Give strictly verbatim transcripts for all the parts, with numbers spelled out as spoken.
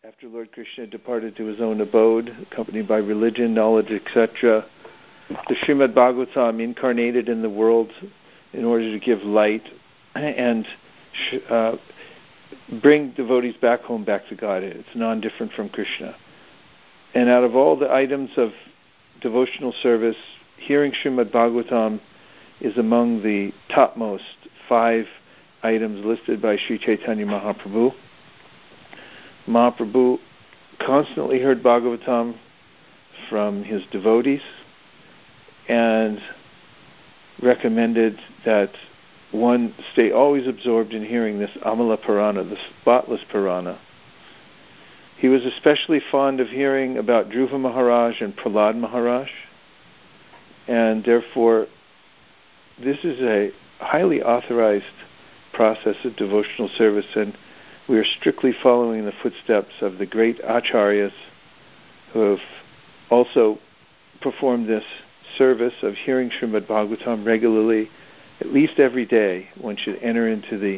after Lord Krishna departed to his own abode, accompanied by religion, knowledge, et cetera, the Srimad Bhagavatam incarnated in the world in order to give light and uh, bring devotees back home, back to Godhead. It's non-different from Krishna. And out of all the items of devotional service, hearing Srimad Bhagavatam is among the topmost five items listed by Sri Chaitanya Mahaprabhu. Mahaprabhu constantly heard Bhagavatam from his devotees and recommended that one stay always absorbed in hearing this Amala Purana, the spotless Purana. He was especially fond of hearing about Dhruva Maharaj and Prahlad Maharaj, and therefore this is a highly authorized process of devotional service, and we are strictly following the footsteps of the great acharyas who have also performed this service of hearing Srimad Bhagavatam regularly. At least every day one should enter into the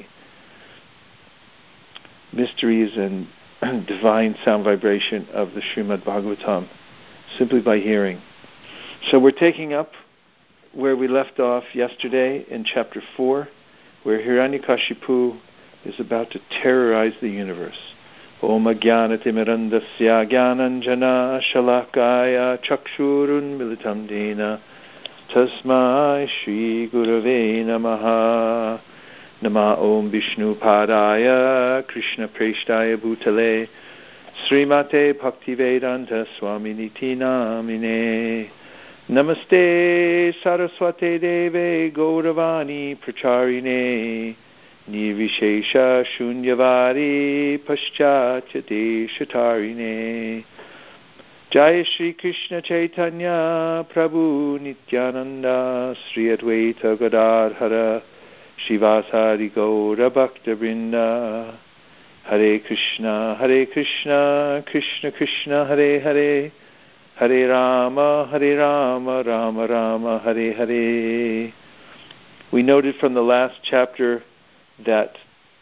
mysteries and divine sound vibration of the Srimad Bhagavatam simply by hearing. So we're taking up where we left off yesterday in chapter four, where Hiranyakashipu is about to terrorize the universe. Om Ajnanatimirandasya Jnananjana Shalakaya Chakshurun Militam Dena Tasmai Shri Gurave Namaha. Nama Om Vishnu Padaya Krishna Preshtaya Bhutale Srimate Bhaktivedanta Swami Niti Namine. Namaste Saraswate Deve Gauravani Pracharine Nirvishesha Shunyavadi Paschatya Shatarine. Jaya Shri Krishna Chaitanya Prabhu Nityananda Sri Advaita Gadadhara Shivasari Gaura Bhakta Vrinda. Hare Krishna Hare Krishna Krishna Krishna Hare Hare Hare Rama Hare Rama Rama Rama Hare Hare. We noted from the last chapter that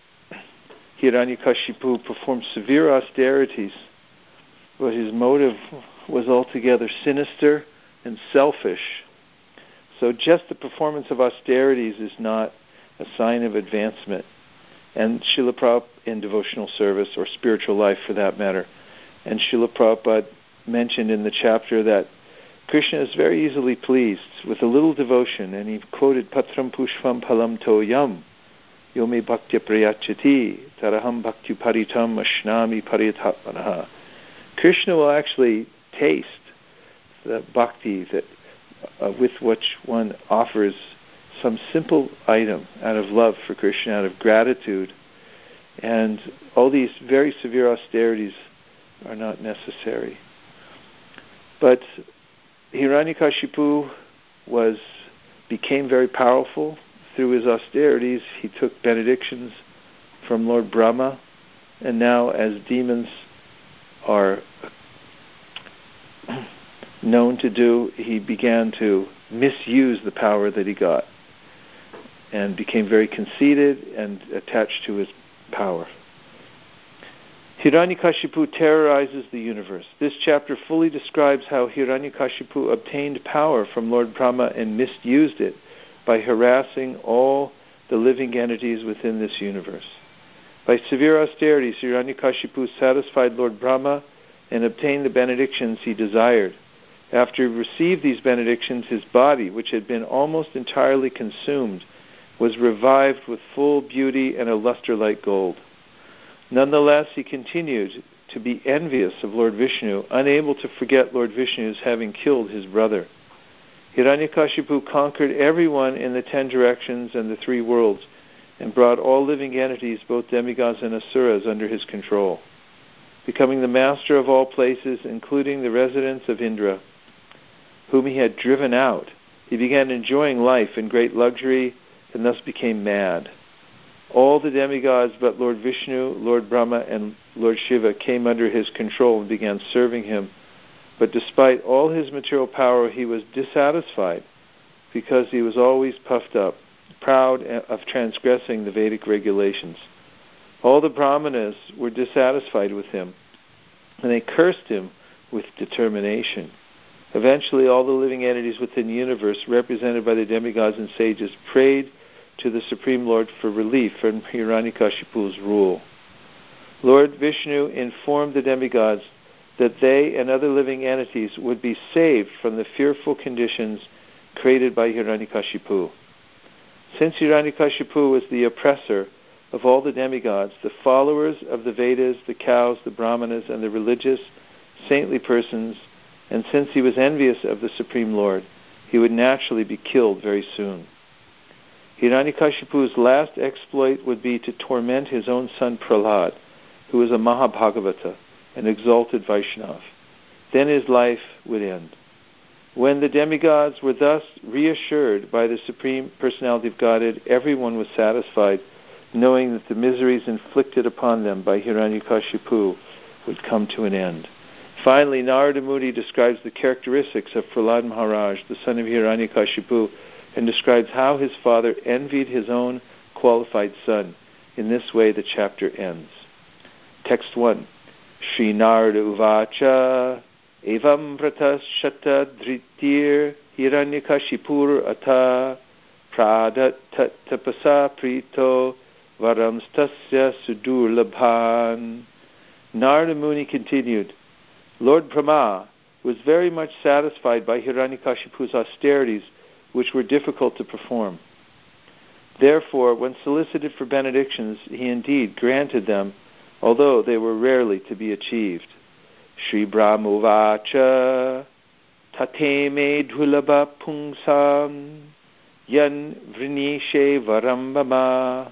Hiranyakashipu performed severe austerities, but his motive was altogether sinister and selfish. So just the performance of austerities is not a sign of advancement. And Srila Prabhupada in devotional service, or spiritual life for that matter. And Srila Prabhupada mentioned in the chapter that Krishna is very easily pleased with a little devotion, and he quoted Patram Pushpam Palam Toyam Yome Bhaktya Prayachati Taraham Bhakti Paritam Ashnami Paritatmanaha. Krishna will actually taste the bhakti that uh, with which one offers some simple item out of love for Krishna, out of gratitude, and all these very severe austerities are not necessary. But Hiranyakashipu was became very powerful through his austerities. He took benedictions from Lord Brahma, and now as demons are known to do, he began to misuse the power that he got and became very conceited and attached to his power. Hiranyakashipu terrorizes the universe. This chapter fully describes how Hiranyakashipu obtained power from Lord Brahma and misused it by harassing all the living entities within this universe. By severe austerities, Hiranyakashipu satisfied Lord Brahma and obtained the benedictions he desired. After he received these benedictions, his body, which had been almost entirely consumed, was revived with full beauty and a luster like gold. Nonetheless, he continued to be envious of Lord Vishnu, unable to forget Lord Vishnu's having killed his brother. Hiranyakashipu conquered everyone in the ten directions and the three worlds, and brought all living entities, both demigods and asuras, under his control. Becoming the master of all places, including the residents of Indra, whom he had driven out, he began enjoying life in great luxury and thus became mad. All the demigods but Lord Vishnu, Lord Brahma, and Lord Shiva came under his control and began serving him. But despite all his material power, he was dissatisfied because he was always puffed up, proud of transgressing the Vedic regulations. All the brahmanas were dissatisfied with him, and they cursed him with determination. Eventually, all the living entities within the universe, represented by the demigods and sages, prayed to the Supreme Lord for relief from Hiranyakashipu's rule. Lord Vishnu informed the demigods that they and other living entities would be saved from the fearful conditions created by Hiranyakashipu. Since Hiranyakashipu was the oppressor of all the demigods, the followers of the Vedas, the cows, the brahmanas, and the religious, saintly persons, and since he was envious of the Supreme Lord, he would naturally be killed very soon. Hiranyakashipu's last exploit would be to torment his own son Prahlad, who was a Mahabhagavata, an exalted Vaishnava. Then his life would end. When the demigods were thus reassured by the Supreme Personality of Godhead, everyone was satisfied, knowing that the miseries inflicted upon them by Hiranyakashipu would come to an end. Finally, Narada Muni describes the characteristics of Prahlad Maharaj, the son of Hiranyakashipu, and describes how his father envied his own qualified son. In this way, the chapter ends. Text one. Shri Narada Uvacha Evam Vratas Shata Dhritir Hiranyakashipur Ata Pradat Tat Tapasa Prito Varamstasya Sudurlabhan. Narada Muni continued, Lord Brahma was very much satisfied by Hiranyakashipu's austerities, which were difficult to perform. Therefore, when solicited for benedictions, he indeed granted them, although they were rarely to be achieved. Shri Brahmovacha Tateme Dhulabha Pungsam Yan Vrinishe Varambama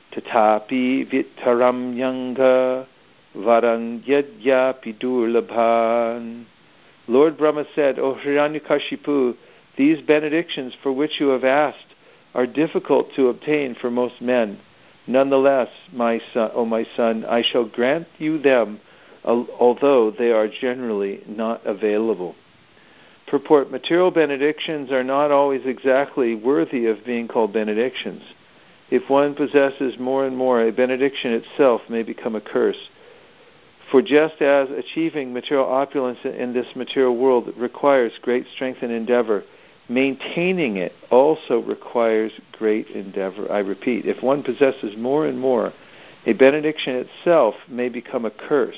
Tatapi Vitaram Yanga Varang Yadyapi Durlabhan. Lord Brahma said, O Hiranyakashipu, these benedictions for which you have asked are difficult to obtain for most men. Nonetheless, my son, O my son, I shall grant you them, although they are generally not available. Purport: material benedictions are not always exactly worthy of being called benedictions. If one possesses more and more, a benediction itself may become a curse. For just as achieving material opulence in this material world requires great strength and endeavor, maintaining it also requires great endeavor. I repeat, if one possesses more and more, a benediction itself may become a curse.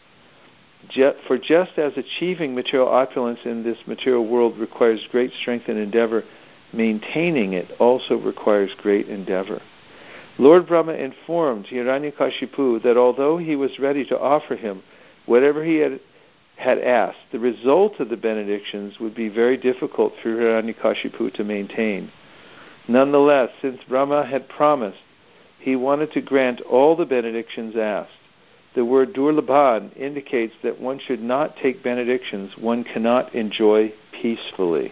For just as achieving material opulence in this material world requires great strength and endeavor, maintaining it also requires great endeavor. Lord Brahma informed Hiranyakashipu that although he was ready to offer him whatever he had had asked, the result of the benedictions would be very difficult for Hiranyakashipu to maintain. Nonetheless, since Brahma had promised, he wanted to grant all the benedictions asked. The word Durlabhan indicates that one should not take benedictions one cannot enjoy peacefully.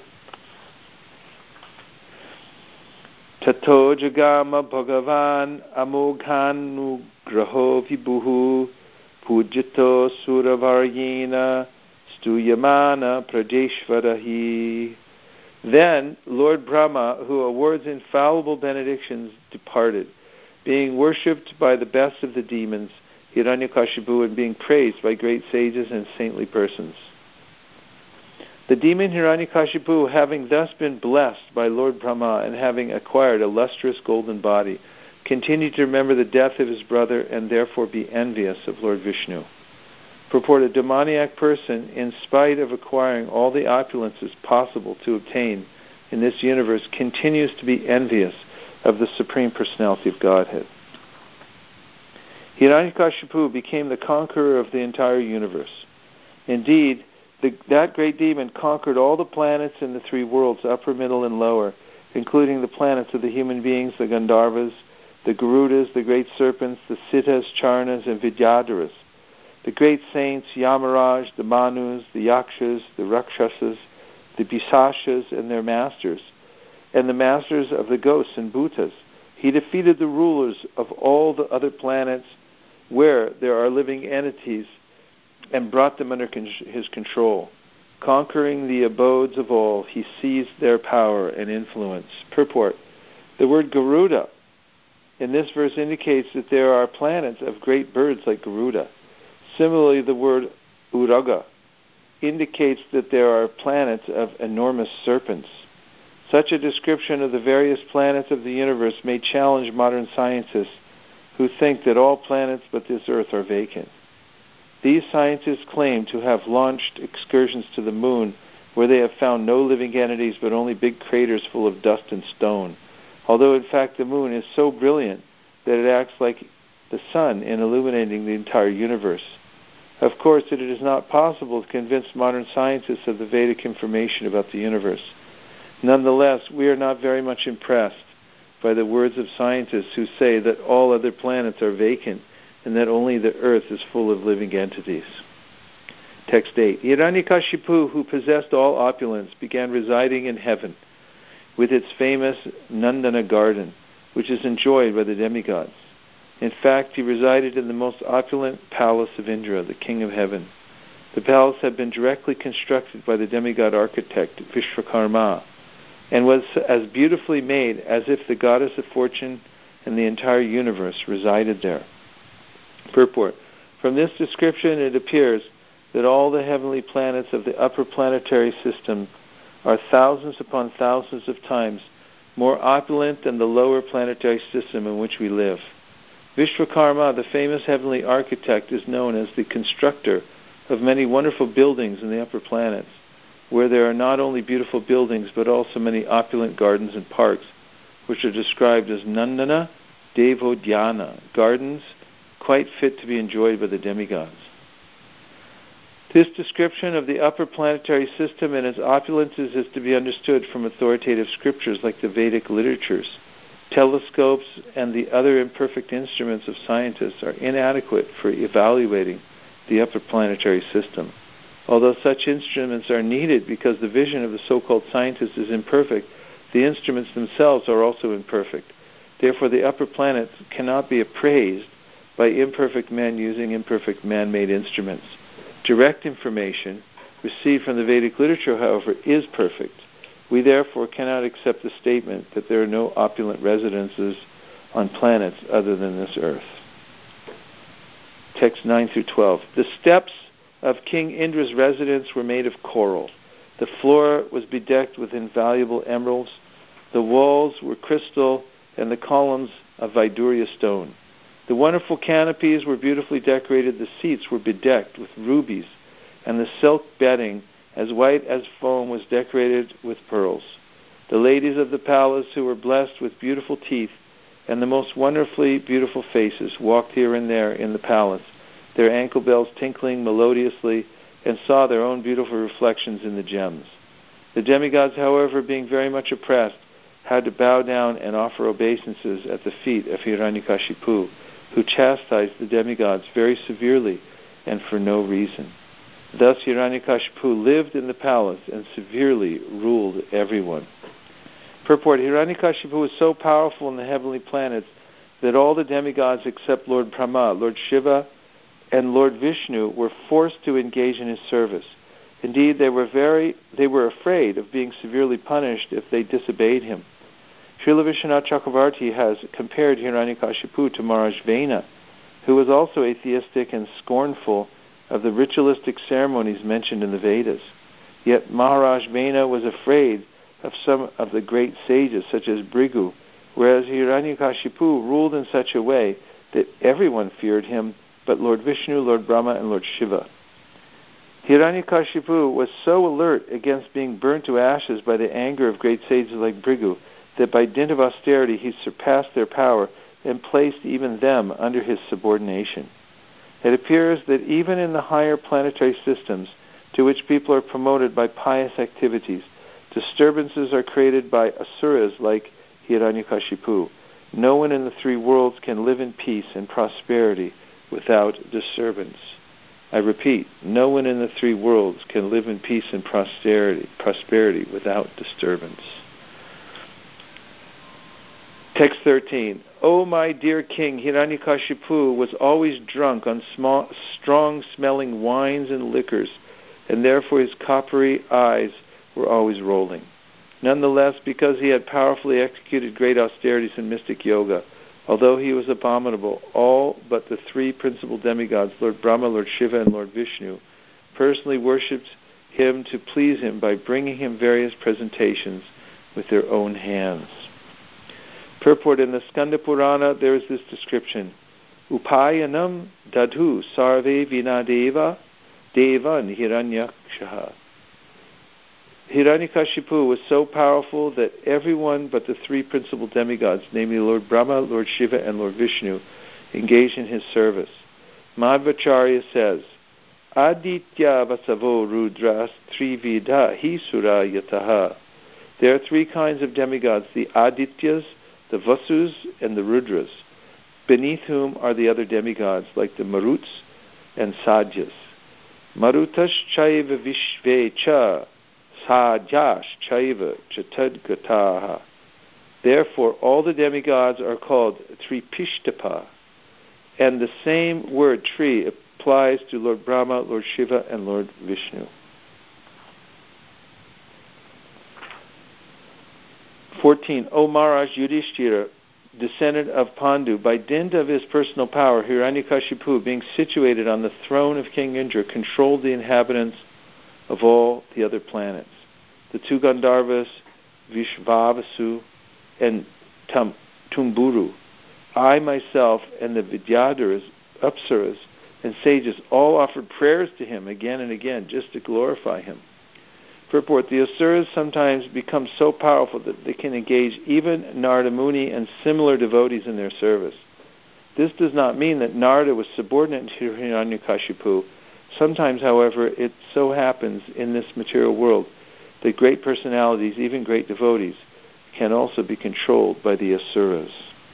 Tato jagama bhagavan amoghanu graho vibhuhu Pujito Suravaryena Stuyamana Pradeshvarahi. Then Lord Brahma, who awards infallible benedictions, departed, being worshipped by the best of the demons, Hiranyakashipu, and being praised by great sages and saintly persons. The demon Hiranyakashipu, having thus been blessed by Lord Brahma and having acquired a lustrous golden body, continued to remember the death of his brother and therefore be envious of Lord Vishnu. Purport: a demoniac person, in spite of acquiring all the opulences possible to obtain in this universe, continues to be envious of the Supreme Personality of Godhead. Hiranyakashipu became the conqueror of the entire universe. Indeed, the, that great demon conquered all the planets in the three worlds, upper, middle, and lower, including the planets of the human beings, the Gandharvas, the Garudas, the great serpents, the Siddhas, Charnas, and Vidyadharas, the great saints, Yamaraj, the Manus, the Yakshas, the Rakshasas, the Pisashas and their masters, and the masters of the ghosts and bhutas. He defeated the rulers of all the other planets where there are living entities and brought them under con- his control. Conquering the abodes of all, he seized their power and influence. Purport: the word Garuda in this verse indicates that there are planets of great birds like Garuda. Similarly, the word Uraga, indicates that there are planets of enormous serpents. Such a description of the various planets of the universe may challenge modern scientists who think that all planets but this Earth are vacant. These scientists claim to have launched excursions to the moon where they have found no living entities but only big craters full of dust and stone, although in fact the moon is so brilliant that it acts like the sun in illuminating the entire universe. Of course, it is not possible to convince modern scientists of the Vedic information about the universe. Nonetheless, we are not very much impressed by the words of scientists who say that all other planets are vacant and that only the Earth is full of living entities. Text eight. Hiranyakashipu, who possessed all opulence, began residing in heaven with its famous Nandana garden, which is enjoyed by the demigods. In fact, he resided in the most opulent palace of Indra, the king of heaven. The palace had been directly constructed by the demigod architect Vishwakarma, and was as beautifully made as if the goddess of fortune and the entire universe resided there. Purport. From this description it appears that all the heavenly planets of the upper planetary system are thousands upon thousands of times more opulent than the lower planetary system in which we live. Vishwakarma, the famous heavenly architect, is known as the constructor of many wonderful buildings in the upper planets, where there are not only beautiful buildings but also many opulent gardens and parks, which are described as Nandana Devodhyana, gardens quite fit to be enjoyed by the demigods. This description of the upper planetary system and its opulences is to be understood from authoritative scriptures like the Vedic literatures. Telescopes and the other imperfect instruments of scientists are inadequate for evaluating the upper planetary system. Although such instruments are needed because the vision of the so-called scientist is imperfect, the instruments themselves are also imperfect. Therefore, the upper planets cannot be appraised by imperfect men using imperfect man-made instruments. Direct information received from the Vedic literature, however, is perfect. We therefore cannot accept the statement that there are no opulent residences on planets other than this Earth. Text nine through twelve. The steps of King Indra's residence were made of coral. The floor was bedecked with invaluable emeralds. The walls were crystal and the columns of Vaidurya stone. The wonderful canopies were beautifully decorated. The seats were bedecked with rubies, and the silk bedding, as white as foam, was decorated with pearls. The ladies of the palace, who were blessed with beautiful teeth and the most wonderfully beautiful faces, walked here and there in the palace, their ankle bells tinkling melodiously, and saw their own beautiful reflections in the gems. The demigods, however, being very much oppressed, had to bow down and offer obeisances at the feet of Hiranyakashipu, who chastised the demigods very severely and for no reason. Thus Hiranyakashipu lived in the palace and severely ruled everyone. Purport. Hiranyakashipu was so powerful in the heavenly planets that all the demigods except Lord Brahma, Lord Shiva, and Lord Vishnu were forced to engage in his service. Indeed, they were very they were afraid of being severely punished if they disobeyed him. Srila Vishwanath Chakravarti has compared Hiranyakashipu to Maharaj Vena, who was also atheistic and scornful of the ritualistic ceremonies mentioned in the Vedas. Yet Maharaj Vena was afraid of some of the great sages, such as Bhrigu, whereas Hiranyakashipu ruled in such a way that everyone feared him but Lord Vishnu, Lord Brahma, and Lord Shiva. Hiranyakashipu was so alert against being burnt to ashes by the anger of great sages like Bhrigu that by dint of austerity he surpassed their power and placed even them under his subordination. It appears that even in the higher planetary systems to which people are promoted by pious activities, disturbances are created by asuras like Hiranyakashipu. No one in the three worlds can live in peace and prosperity without disturbance. I repeat, no one in the three worlds can live in peace and prosperity, prosperity without disturbance. Text thirteen. O my dear king, Hiranyakashipu was always drunk on small, strong-smelling wines and liquors, and therefore his coppery eyes were always rolling. Nonetheless, because he had powerfully executed great austerities in mystic yoga, although he was abominable, all but the three principal demigods, Lord Brahma, Lord Shiva, and Lord Vishnu, personally worshipped him to please him by bringing him various presentations with their own hands. Purport: in the Skanda Purana there is this description: Upayanam dadhu sarve vinadeva devan hiranyakshaha. Hiranyakashipu was so powerful that everyone but the three principal demigods, namely Lord Brahma, Lord Shiva, and Lord Vishnu, engaged in his service. Madhvacharya says, Aditya vasavo rudras trivida hi sura yataha. There are three kinds of demigods, the Adityas, the Vasus, and the Rudras, beneath whom are the other demigods, like the Maruts and Sadyas. Marutas chaiva vishve cha Sadyash chaiva chatadgataha. Therefore, all the demigods are called Tripishtapa, and the same word Tri applies to Lord Brahma, Lord Shiva, and Lord Vishnu. fourteen. O Maharaj Yudhishthira, descendant of Pandu, by dint of his personal power, Hiranyakashipu, being situated on the throne of King Indra, controlled the inhabitants of all the other planets. The two Gandharvas, Vishvavasu, and Tam, Tumburu. I myself and the Vidyadharas, Apsaras, and sages all offered prayers to him again and again just to glorify him. Purport: the Asuras sometimes become so powerful that they can engage even Narada Muni and similar devotees in their service. This does not mean that Narada was subordinate to Hiranyakashipu. Sometimes, however, it so happens in this material world that great personalities, even great devotees, can also be controlled by the Asuras.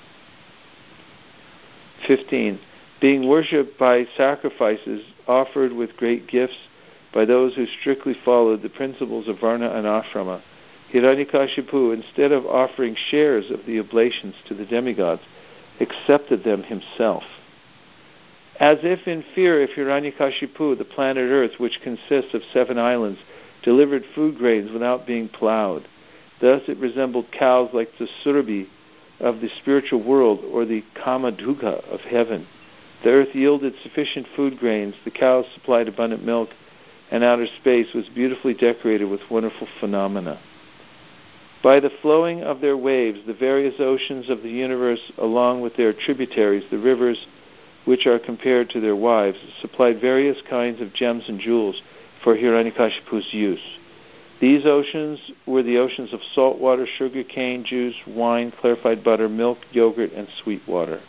fifteen. Being worshipped by sacrifices offered with great gifts by those who strictly followed the principles of Varna and Ashrama, Hiranyakashipu, instead of offering shares of the oblations to the demigods, accepted them himself. As if in fear of Hiranyakashipu, the planet Earth, which consists of seven islands, delivered food grains without being plowed. Thus it resembled cows like the Surabhi of the spiritual world or the Kamaduga of heaven. The earth yielded sufficient food grains, the cows supplied abundant milk, and outer space was beautifully decorated with wonderful phenomena. By the flowing of their waves, the various oceans of the universe, along with their tributaries, the rivers, which are compared to their wives, supplied various kinds of gems and jewels for Hiranyakashipu's use. These oceans were the oceans of salt water, sugar cane juice, wine, clarified butter, milk, yogurt, and sweet water.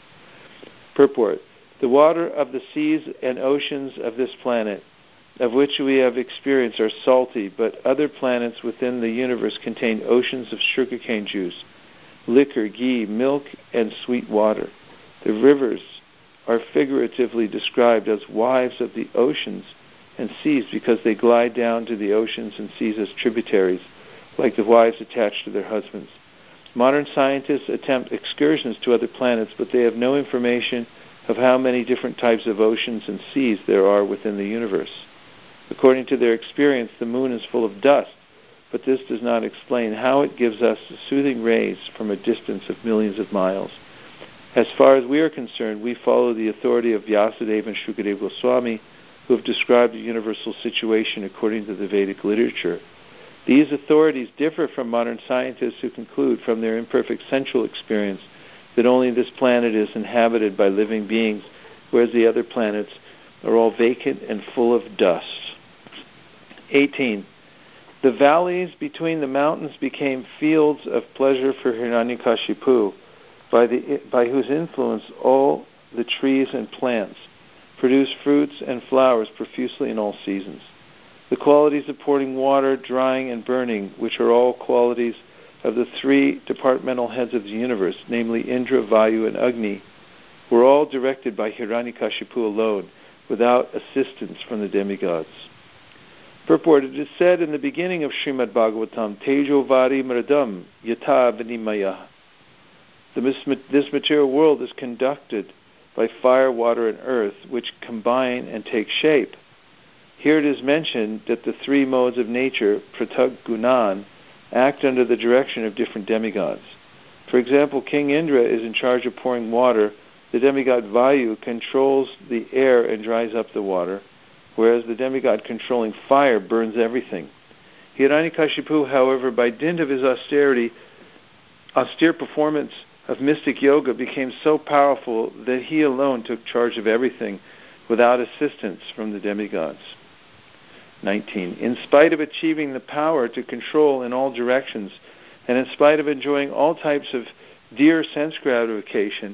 Purport: the water of the seas and oceans of this planet, of which we have experience, are salty, but other planets within the universe contain oceans of sugarcane juice, liquor, ghee, milk, and sweet water. The rivers are figuratively described as wives of the oceans and seas because they glide down to the oceans and seas as tributaries, like the wives attached to their husbands. Modern scientists attempt excursions to other planets, but they have no information of how many different types of oceans and seas there are within the universe. According to their experience, the moon is full of dust, but this does not explain how it gives us soothing rays from a distance of millions of miles. As far as we are concerned, we follow the authority of Vyasadeva and Shukadeva Goswami, who have described the universal situation according to the Vedic literature. These authorities differ from modern scientists who conclude from their imperfect sensual experience that only this planet is inhabited by living beings, whereas the other planets are all vacant and full of dust. eighteen. The valleys between the mountains became fields of pleasure for Hiranyakashipu, by, the, by whose influence all the trees and plants produce fruits and flowers profusely in all seasons. The qualities of pouring water, drying, and burning, which are all qualities of the three departmental heads of the universe, namely Indra, Vayu, and Agni, were all directed by Hiranyakashipu alone, without assistance from the demigods. Purport: it is said in the beginning of Srimad Bhagavatam, Tejo Vari Mridam Yata Vinimaya. This material world is conducted by fire, water, and earth, which combine and take shape. Here it is mentioned that the three modes of nature, Pratag Gunan, act under the direction of different demigods. For example, King Indra is in charge of pouring water. The demigod Vayu controls the air and dries up the water. whereas the demigod controlling fire burns everything. Hiranyakashipu, however, by dint of his austerity, austere performance of mystic yoga, became so powerful that he alone took charge of everything without assistance from the demigods. nineteen. In spite of achieving the power to control in all directions, and in spite of enjoying all types of dear sense gratification,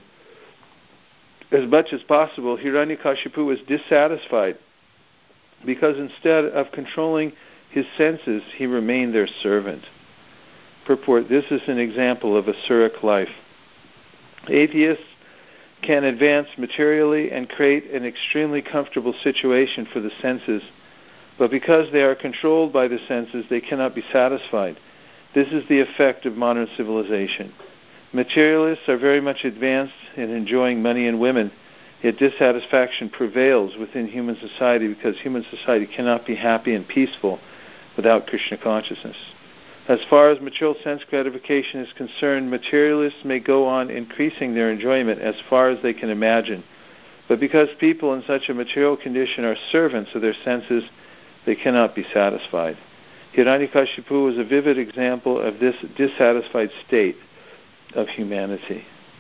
as much as possible, Hiranyakashipu was dissatisfied, because instead of controlling his senses, he remained their servant. Purport: this is an example of asuric life. Atheists can advance materially and create an extremely comfortable situation for the senses, but because they are controlled by the senses, they cannot be satisfied. This is the effect of modern civilization. Materialists are very much advanced in enjoying money and women, yet dissatisfaction prevails within human society because human society cannot be happy and peaceful without Krishna consciousness. As far as material sense gratification is concerned, materialists may go on increasing their enjoyment as far as they can imagine, but because people in such a material condition are servants of their senses, they cannot be satisfied. Hiranyakashipu was a vivid example of this dissatisfied state of humanity.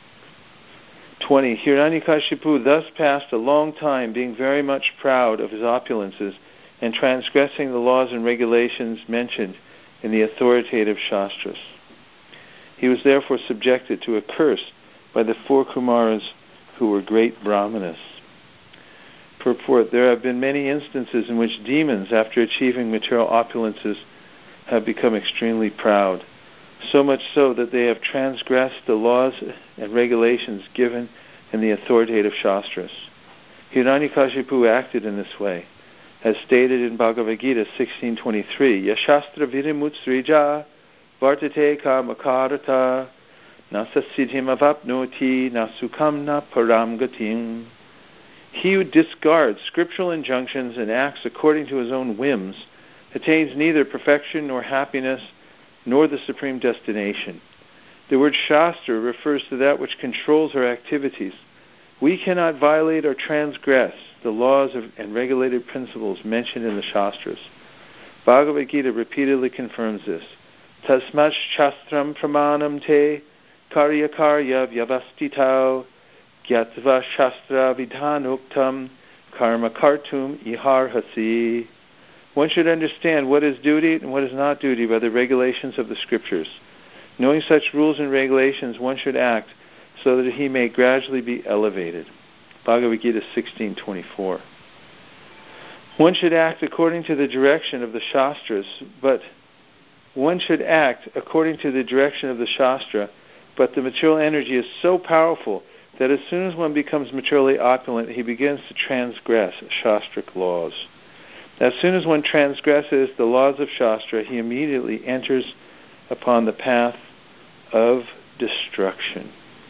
twenty. Hiranyakashipu thus passed a long time being very much proud of his opulences and transgressing the laws and regulations mentioned in the authoritative Shastras. He was therefore subjected to a curse by the four Kumaras who were great Brahmanas. Purport: there have been many instances in which demons, after achieving material opulences, have become extremely proud, so much so that they have transgressed the laws and regulations given in the authoritative Shastras. Hiranyakashipu acted in this way, as stated in Bhagavad Gita sixteen twenty-three, Yashastra virimutsrija vartate kamakarata nasasiddhim avapnoti nasukam na param gatim. He who discards scriptural injunctions and acts according to his own whims attains neither perfection nor happiness nor the supreme destination. The word Shastra refers to that which controls our activities. We cannot violate or transgress the laws of, and regulated principles mentioned in the Shastras. Bhagavad Gita repeatedly confirms this. Tasmat shastram pramanam te karya karya vyavastitau gyatva shastra vidhanuktam karma kartum iharhasi. One should understand what is duty and what is not duty by the regulations of the scriptures. Knowing such rules and regulations, one should act so that he may gradually be elevated. Bhagavad Gita sixteen twenty-four. One should act according to the direction of the Shastras, but one should act according to the direction of the Shastra, but the material energy is so powerful that as soon as one becomes materially opulent, he begins to transgress Shastric laws. As soon as one transgresses the laws of Shastra, he immediately enters upon the path of destruction.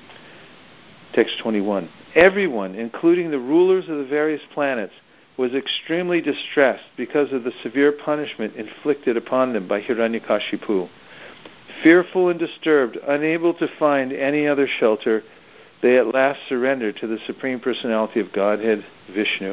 Text twenty-one. Everyone, including the rulers of the various planets, was extremely distressed because of the severe punishment inflicted upon them by Hiranyakashipu. Fearful and disturbed, unable to find any other shelter, they at last surrendered to the Supreme Personality of Godhead, Vishnu.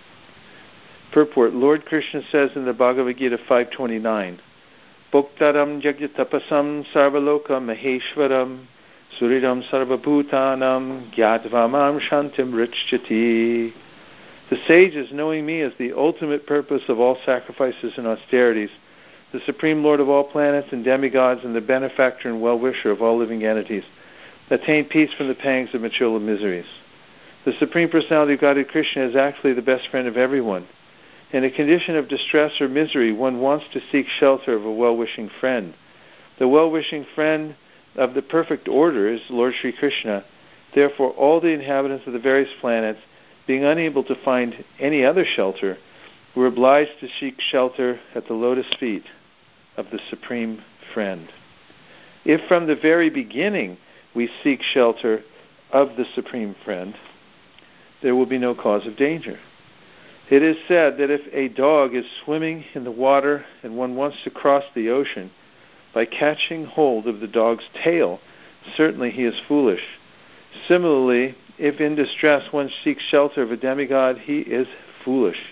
Purport: Lord Krishna says in the Bhagavad Gita five twenty-nine, Bhoktaram jagyatapasam sarvaloka maheshwaram suridam sarvabhutanam gyatva shantim richati. The sages, knowing me as the ultimate purpose of all sacrifices and austerities, the Supreme Lord of all planets and demigods, and the benefactor and well-wisher of all living entities, attain peace from the pangs of material miseries. The Supreme Personality of Godhead Krishna is actually the best friend of everyone. In a condition of distress or misery, one wants to seek shelter of a well-wishing friend. The well-wishing friend of the perfect order is Lord Sri Krishna. Therefore, all the inhabitants of the various planets, being unable to find any other shelter, were obliged to seek shelter at the lotus feet of the Supreme Friend. If from the very beginning we seek shelter of the Supreme Friend, there will be no cause of danger. It is said that if a dog is swimming in the water and one wants to cross the ocean, by catching hold of the dog's tail, certainly he is foolish. Similarly, if in distress one seeks shelter of a demigod, he is foolish.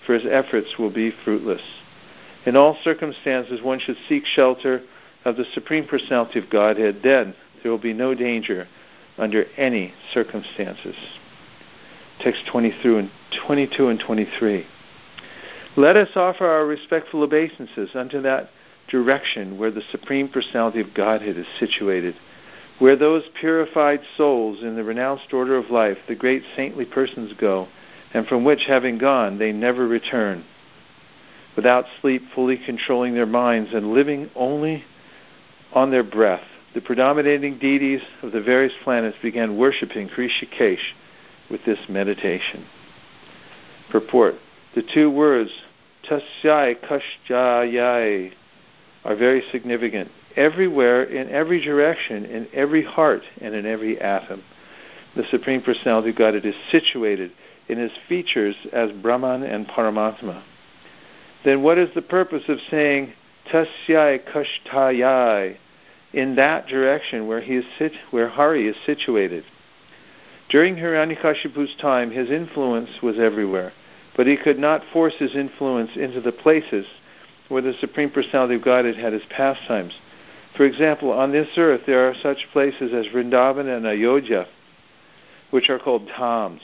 for his efforts will be fruitless. In all circumstances, one should seek shelter of the Supreme Personality of Godhead. Then there will be no danger under any circumstances. Text twenty-two and twenty-three. Let us offer our respectful obeisances unto that direction where the Supreme Personality of Godhead is situated, where those purified souls in the renounced order of life, the great saintly persons, go, and from which, having gone, they never return. Without sleep, fully controlling their minds and living only on their breath, the predominating deities of the various planets began worshipping Hrishikesh with this meditation. Purport. The two words, tasyai kashjayai, are very significant. Everywhere, in every direction, in every heart, and in every atom, the Supreme Personality of Godhead is situated in his features as Brahman and Paramatma. Then what is the purpose of saying tasyai kashtayai, in that direction where he is sit, where Hari is situated? During Hiranyakashipu's time, his influence was everywhere, but he could not force his influence into the places where the Supreme Personality of Godhead had his pastimes. For example, on this earth there are such places as Vrindavan and Ayodhya, which are called dhams.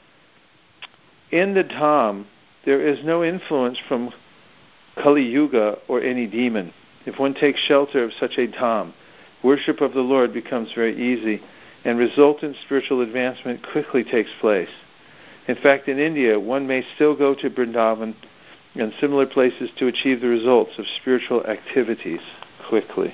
In the dham, there is no influence from Kali Yuga or any demon. If one takes shelter of such a dham, worship of the Lord becomes very easy, and resultant spiritual advancement quickly takes place. In fact, in India, one may still go to Vrindavan and similar places to achieve the results of spiritual activities quickly.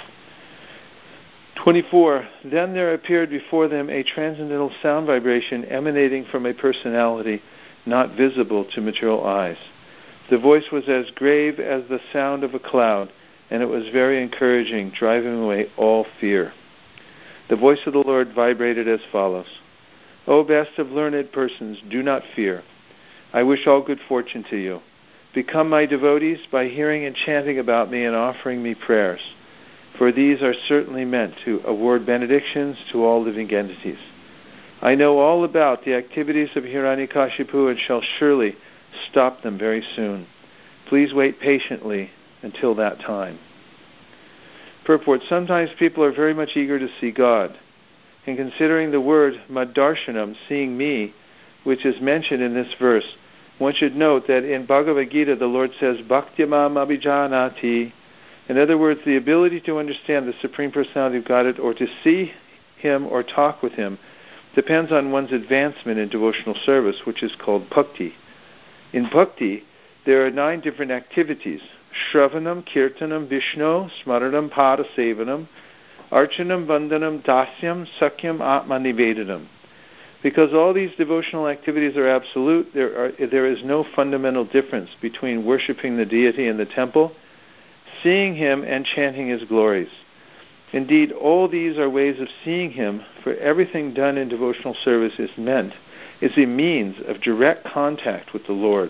twenty-four. Then there appeared before them a transcendental sound vibration emanating from a personality not visible to material eyes. The voice was as grave as the sound of a cloud, and it was very encouraging, driving away all fear. The voice of the Lord vibrated as follows. O best of learned persons, do not fear. I wish all good fortune to you. Become my devotees by hearing and chanting about me and offering me prayers, for these are certainly meant to award benedictions to all living entities. I know all about the activities of Hiranyakashipu and shall surely stop them very soon. Please wait patiently until that time. Purport. Sometimes people are very much eager to see God. In considering the word maddarshanam, seeing me, which is mentioned in this verse, one should note that in Bhagavad Gita the Lord says, bhaktyamam abhijanati. In other words, the ability to understand the Supreme Personality of Godhead or to see him or talk with him depends on one's advancement in devotional service, which is called bhakti. In bhakti, there are nine different activities: Shravanam, Kirtanam, Vishnu, Smaranam, Padasevanam, Archanam, Vandanam, Dasyam, Sakyam, Atma Nivedanam. Because all these devotional activities are absolute, there, are, there is no fundamental difference between worshipping the deity in the temple, seeing him, and chanting his glories. Indeed, all these are ways of seeing him, for everything done in devotional service is meant, is a means of direct contact with the Lord.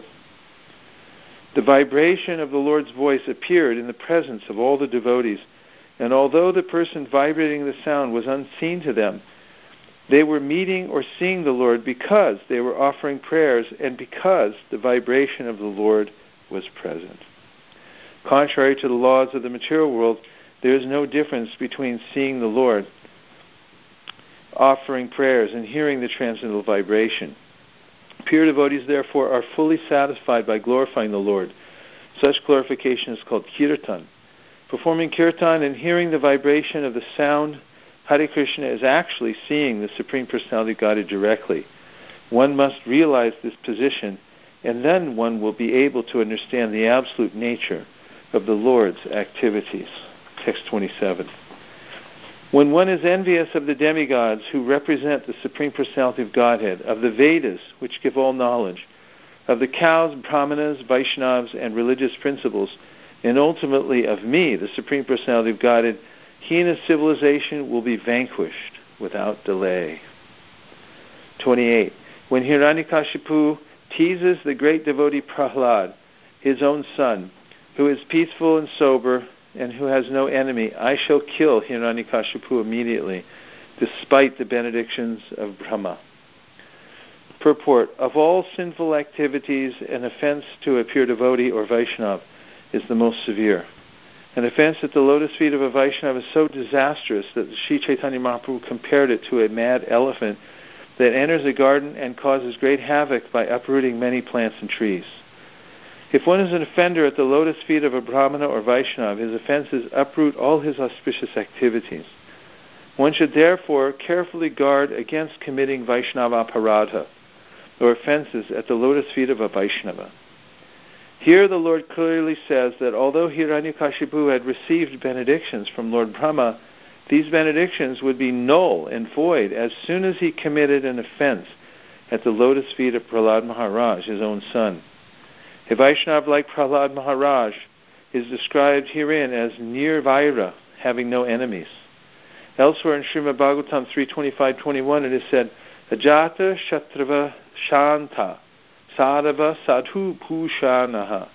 The vibration of the Lord's voice appeared in the presence of all the devotees, and although the person vibrating the sound was unseen to them, they were meeting or seeing the Lord because they were offering prayers and because the vibration of the Lord was present. Contrary to the laws of the material world, there is no difference between seeing the Lord, offering prayers, and hearing the transcendental vibration. Pure devotees, therefore, are fully satisfied by glorifying the Lord. Such glorification is called kirtan. Performing kirtan and hearing the vibration of the sound, Hare Krishna, is actually seeing the Supreme Personality of Godhead directly. One must realize this position, and then one will be able to understand the absolute nature of the Lord's activities. Text twenty-seven. When one is envious of the demigods who represent the Supreme Personality of Godhead, of the Vedas, which give all knowledge, of the cows, brahmanas, Vaishnavas, and religious principles, and ultimately of me, the Supreme Personality of Godhead, he and his civilization will be vanquished without delay. twenty-eight. When Hiranyakashipu teases the great devotee Prahlad, his own son, who is peaceful and sober, and who has no enemy, I shall kill Hiranyakashipu immediately, despite the benedictions of Brahma. Purport: of all sinful activities, an offense to a pure devotee or Vaishnava is the most severe. An offense at the lotus feet of a Vaishnava is so disastrous that Sri Chaitanya Mahaprabhu compared it to a mad elephant that enters a garden and causes great havoc by uprooting many plants and trees. If one is an offender at the lotus feet of a Brahmana or Vaishnava, his offenses uproot all his auspicious activities. One should therefore carefully guard against committing Vaishnava aparadha, or offenses at the lotus feet of a Vaishnava. Here the Lord clearly says that although Hiranyakashipu had received benedictions from Lord Brahma, these benedictions would be null and void as soon as he committed an offense at the lotus feet of Prahlad Maharaj, his own son. A Vaishnava like Prahlad Maharaj is described herein as nirvaira, having no enemies. Elsewhere in Srimad Bhagavatam three twenty-five twenty-one it is said, Ajata Shatrava Shanta Sadhava Sadhu Bhushanaha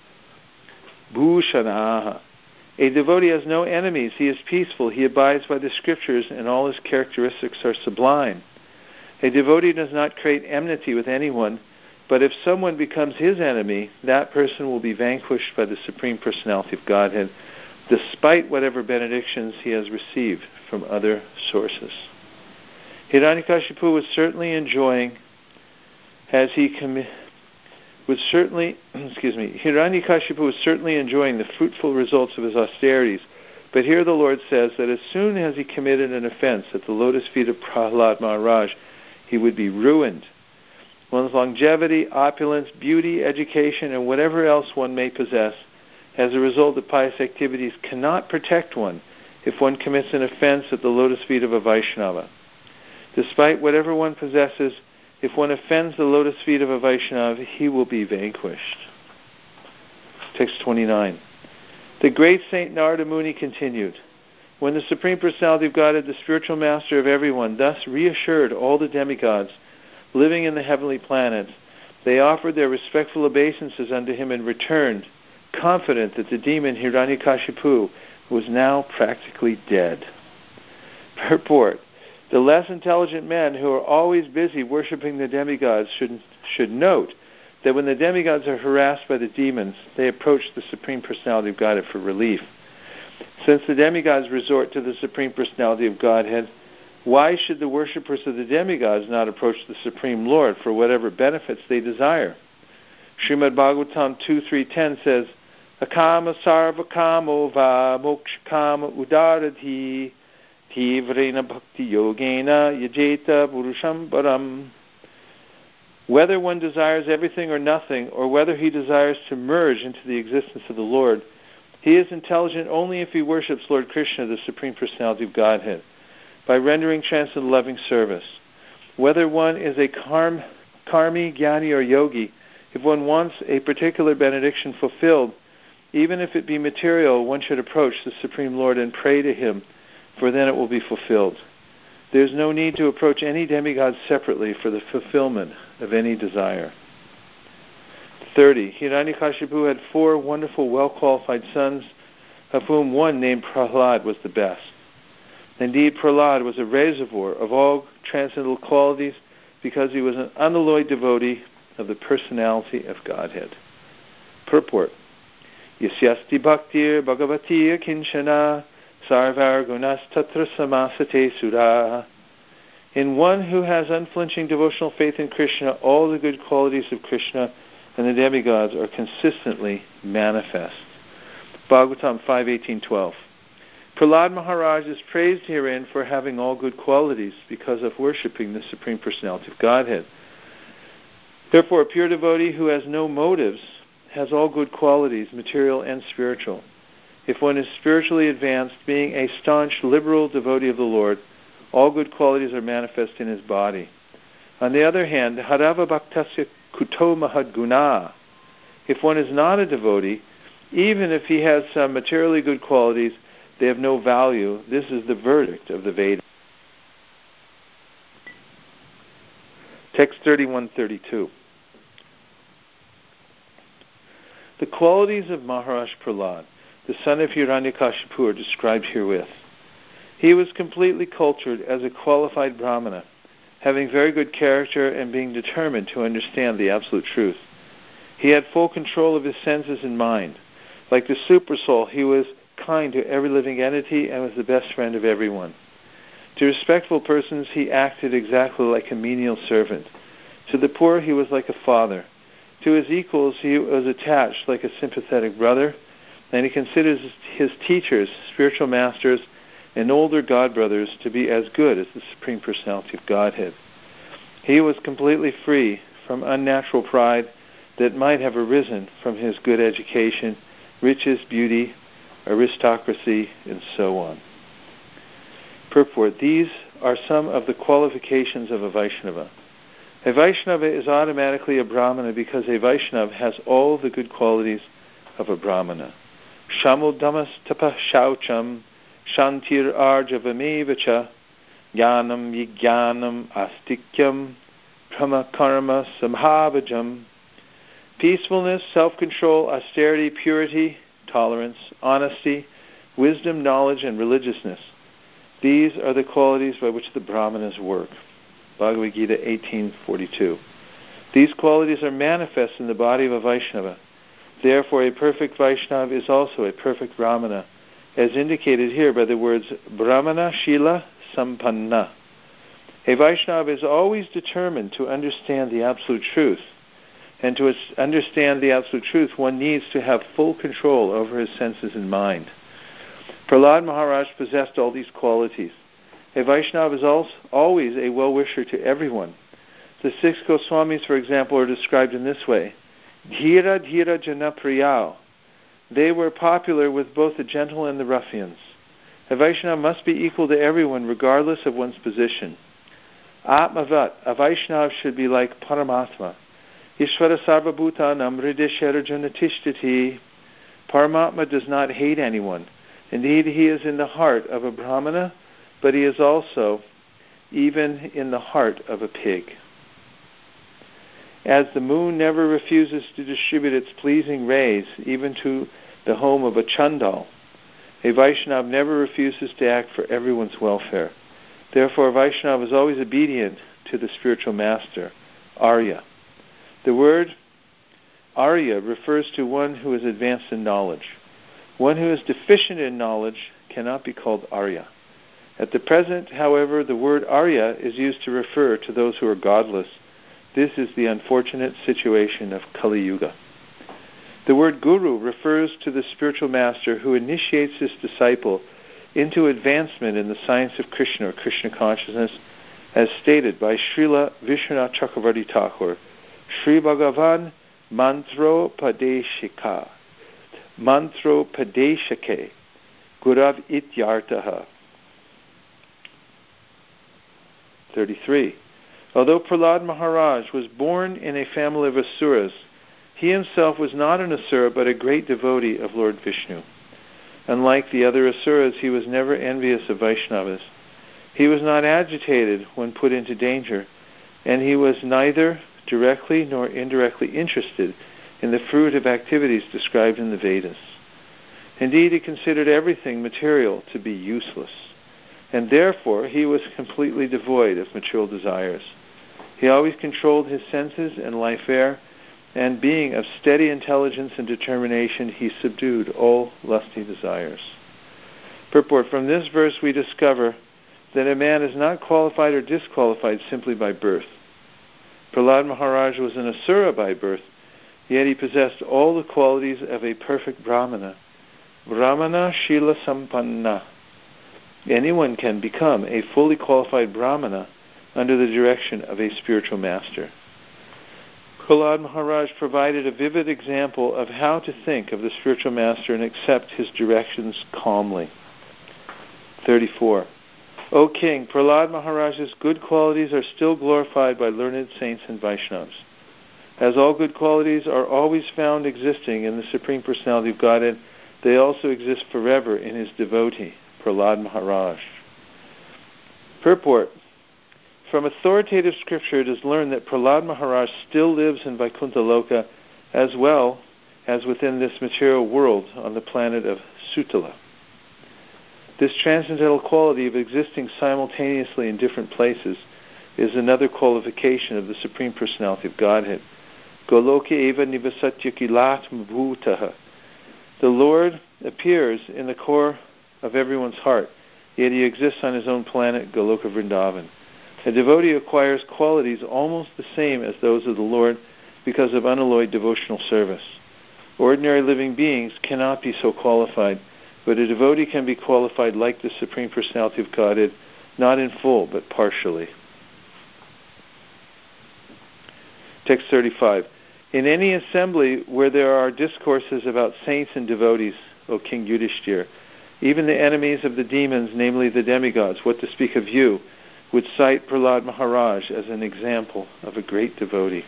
Bhushanaha. A devotee has no enemies, he is peaceful, he abides by the scriptures, and all his characteristics are sublime. A devotee does not create enmity with anyone, but if someone becomes his enemy, that person will be vanquished by the Supreme Personality of Godhead, despite whatever benedictions he has received from other sources. Hiranyakashipu was certainly enjoying, as he commi- was certainly, excuse me, Hiranyakashipu was certainly enjoying the fruitful results of his austerities, but here the Lord says that as soon as he committed an offense at the lotus feet of Prahlad Maharaj, he would be ruined. One's longevity, opulence, beauty, education, and whatever else one may possess, as a result of pious activities, cannot protect one if one commits an offense at the lotus feet of a Vaishnava. Despite whatever one possesses, if one offends the lotus feet of a Vaishnava, he will be vanquished. Text twenty-nine. The great Saint Narada Muni continued, when the Supreme Personality of Godhead, the spiritual master of everyone, thus reassured all the demigods living in the heavenly planets, they offered their respectful obeisances unto him and returned, confident that the demon Hiranyakashipu was now practically dead. Purport: the less intelligent men who are always busy worshipping the demigods should, should note that when the demigods are harassed by the demons, they approach the Supreme Personality of Godhead for relief. Since the demigods resort to the Supreme Personality of Godhead, why should the worshippers of the demigods not approach the Supreme Lord for whatever benefits they desire? Srimad Bhagavatam two three ten says, Akama sarva kamo va mokshakama udaradhi tivrena bhakti yogena yajeta purusham param. Whether one desires everything or nothing, or whether he desires to merge into the existence of the Lord, he is intelligent only if he worships Lord Krishna, the Supreme Personality of Godhead, by rendering transcendental loving service. Whether one is a karm, karmi, jnani, or yogi, if one wants a particular benediction fulfilled, even if it be material, one should approach the Supreme Lord and pray to him, for then it will be fulfilled. There is no need to approach any demigod separately for the fulfillment of any desire. thirty. Hiranyakashipu had four wonderful, well-qualified sons, of whom one named Prahlad was the best. Indeed, Prahlad was a reservoir of all transcendental qualities because he was an unalloyed devotee of the personality of Godhead. Purport: Yasyasti bhaktir bhagavatir kinshana sarvar gunas tatra samasate sura. In one who has unflinching devotional faith in Krishna, all the good qualities of Krishna and the demigods are consistently manifest. Bhagavatam five eighteen twelve. Prahlad Maharaj is praised herein for having all good qualities because of worshipping the Supreme Personality of Godhead. Therefore, a pure devotee who has no motives has all good qualities, material and spiritual. If one is spiritually advanced, being a staunch, liberal devotee of the Lord, all good qualities are manifest in his body. On the other hand, harava bhaktasya kuto mahad guna. If one is not a devotee, even if he has some materially good qualities, they have no value. This is the verdict of the Vedas. Text thirty-one thirty-two. The qualities of Maharaj Prahlad, the son of Hiranyakashipu, are described herewith. He was completely cultured as a qualified Brahmana, having very good character and being determined to understand the absolute truth. He had full control of his senses and mind. Like the super soul, he was kind to every living entity and was the best friend of everyone. To respectful persons, he acted exactly like a menial servant. To the poor, he was like a father. To his equals, he was attached like a sympathetic brother, and he considers his teachers, spiritual masters, and older God brothers to be as good as the Supreme Personality of Godhead. He was completely free from unnatural pride that might have arisen from his good education, riches, beauty, aristocracy, and so on. Purport: these are some of the qualifications of a Vaishnava. A Vaishnava is automatically a Brahmana because a Vaishnava has all the good qualities of a Brahmana. Shamudamas tapa shaucham shantir arjavamevacha jnanam yijnanam astikyam brahma karma samhabhajam. Peacefulness, self-control, austerity, purity, tolerance, honesty, wisdom, knowledge, and religiousness. These are the qualities by which the Brahmanas work. Bhagavad Gita eighteen forty-two. These qualities are manifest in the body of a Vaishnava. Therefore, a perfect Vaishnava is also a perfect Brahmana, as indicated here by the words Brahmana Shila Sampanna. A Vaishnava is always determined to understand the absolute truth. And to understand the absolute truth, one needs to have full control over his senses and mind. Prahlad Maharaj possessed all these qualities. A Vaishnava is also always a well-wisher to everyone. The six Goswamis, for example, are described in this way. Dhira dhira jana priyao. They were popular with both the gentle and the ruffians. A Vaishnava must be equal to everyone, regardless of one's position. Atmavat. A Vaishnava should be like Paramatma. Ishvara sarvabhutanam hrideshara janatishthati. Paramatma does not hate anyone. Indeed, he is in the heart of a Brahmana, but he is also even in the heart of a pig. As the moon never refuses to distribute its pleasing rays even to the home of a Chandal, a Vaishnava never refuses to act for everyone's welfare. Therefore, a Vaishnava is always obedient to the spiritual master, Arya. The word Arya refers to one who is advanced in knowledge. One who is deficient in knowledge cannot be called Arya. At the present, however, the word Arya is used to refer to those who are godless. This is the unfortunate situation of Kali Yuga. The word Guru refers to the spiritual master who initiates his disciple into advancement in the science of Krishna or Krishna consciousness, as stated by Srila Vishwanath Chakravarti Thakur, Sri Bhagavan Mantro Padeshika, Mantro Padeshake, Gurav Ityartaha. thirty-three. Although Prahlad Maharaj was born in a family of Asuras, he himself was not an Asura but a great devotee of Lord Vishnu. Unlike the other Asuras, he was never envious of Vaishnavas. He was not agitated when put into danger, and he was neither directly nor indirectly interested in the fruitive activities described in the Vedas. Indeed, he considered everything material to be useless, and therefore he was completely devoid of material desires. He always controlled his senses and life air, and being of steady intelligence and determination, he subdued all lusty desires. Purport: from this verse we discover that a man is not qualified or disqualified simply by birth. Prahlad Maharaj was an Asura by birth, yet he possessed all the qualities of a perfect Brahmana. Brahmana Shila Sampanna. Anyone can become a fully qualified Brahmana under the direction of a spiritual master. Prahlad Maharaj provided a vivid example of how to think of the spiritual master and accept his directions calmly. thirty-four. O King, Prahlad Maharaj's good qualities are still glorified by learned saints and Vaishnavas. As all good qualities are always found existing in the Supreme Personality of Godhead, they also exist forever in his devotee, Prahlad Maharaj. Purport: from authoritative scripture it is learned that Prahlad Maharaj still lives in Vaikuntha Loka as well as within this material world on the planet of Sutala. This transcendental quality of existing simultaneously in different places is another qualification of the Supreme Personality of Godhead. Goloke eva nivasatya kilatma bhutaha. The Lord appears in the core of everyone's heart, yet he exists on his own planet, Goloka Vrindavan. A devotee acquires qualities almost the same as those of the Lord because of unalloyed devotional service. Ordinary living beings cannot be so qualified, but a devotee can be qualified like the Supreme Personality of Godhead, not in full, but partially. Text thirty-five. In any assembly where there are discourses about saints and devotees, O King Yudhishthira, even the enemies of the demons, namely the demigods, what to speak of you, would cite Prahlad Maharaj as an example of a great devotee.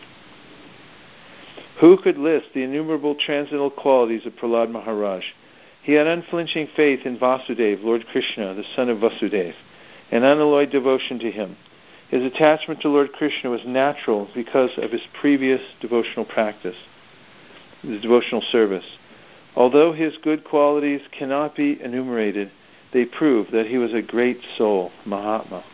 Who could list the innumerable transcendental qualities of Prahlad Maharaj? He had unflinching faith in Vasudeva, Lord Krishna, the son of Vasudeva, and unalloyed devotion to him. His attachment to Lord Krishna was natural because of his previous devotional practice, his devotional service. Although his good qualities cannot be enumerated, they prove that he was a great soul, Mahatma.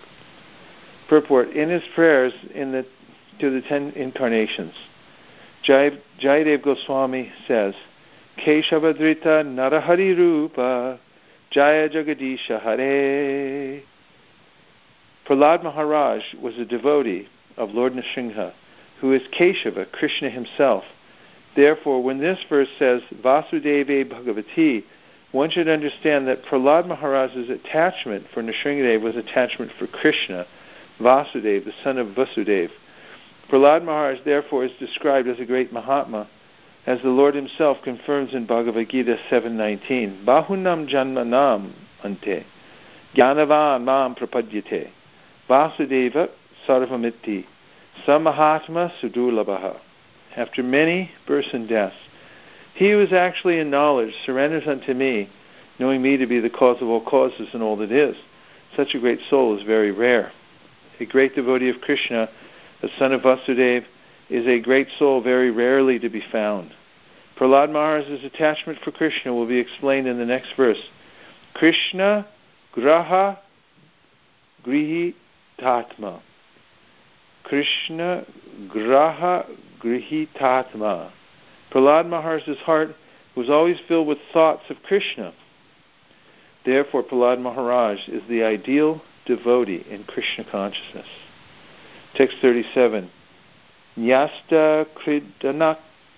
Purport: in his prayers in the, to the ten incarnations, Jay, Jayadev Goswami says, Keshavadrita Narahari Rupa Jaya Jagadisha Hare. Prahlad Maharaj was a devotee of Lord Nrsimha, who is Keshava, Krishna himself. Therefore, when this verse says, Vasudeve Bhagavati, one should understand that Prahlad Maharaj's attachment for Nrsimhadev was attachment for Krishna, Vasudeva, the son of Vasudeva. Prahlad Maharaj, therefore, is described as a great Mahatma, as the Lord himself confirms in Bhagavad Gita seven nineteen, Bahunam Janmanam Ante, Gyanavan Mam Prapadyate, Vasudeva Sarvamitti, Samahatma Sudurlabhaha. After many births and deaths, he who is actually in knowledge surrenders unto me, knowing me to be the cause of all causes and all that is. Such a great soul is very rare. A great devotee of Krishna, the son of Vasudeva, is a great soul very rarely to be found. Prahlad Maharaj's attachment for Krishna will be explained in the next verse. Krishna Graha Grihi Tatma. Krishna Graha Grihitatma. Prahlad Maharaj's heart was always filled with thoughts of Krishna. Therefore, Prahlad Maharaj is the ideal devotee in Krishna consciousness. Text thirty-seven. Nyasta Kridanak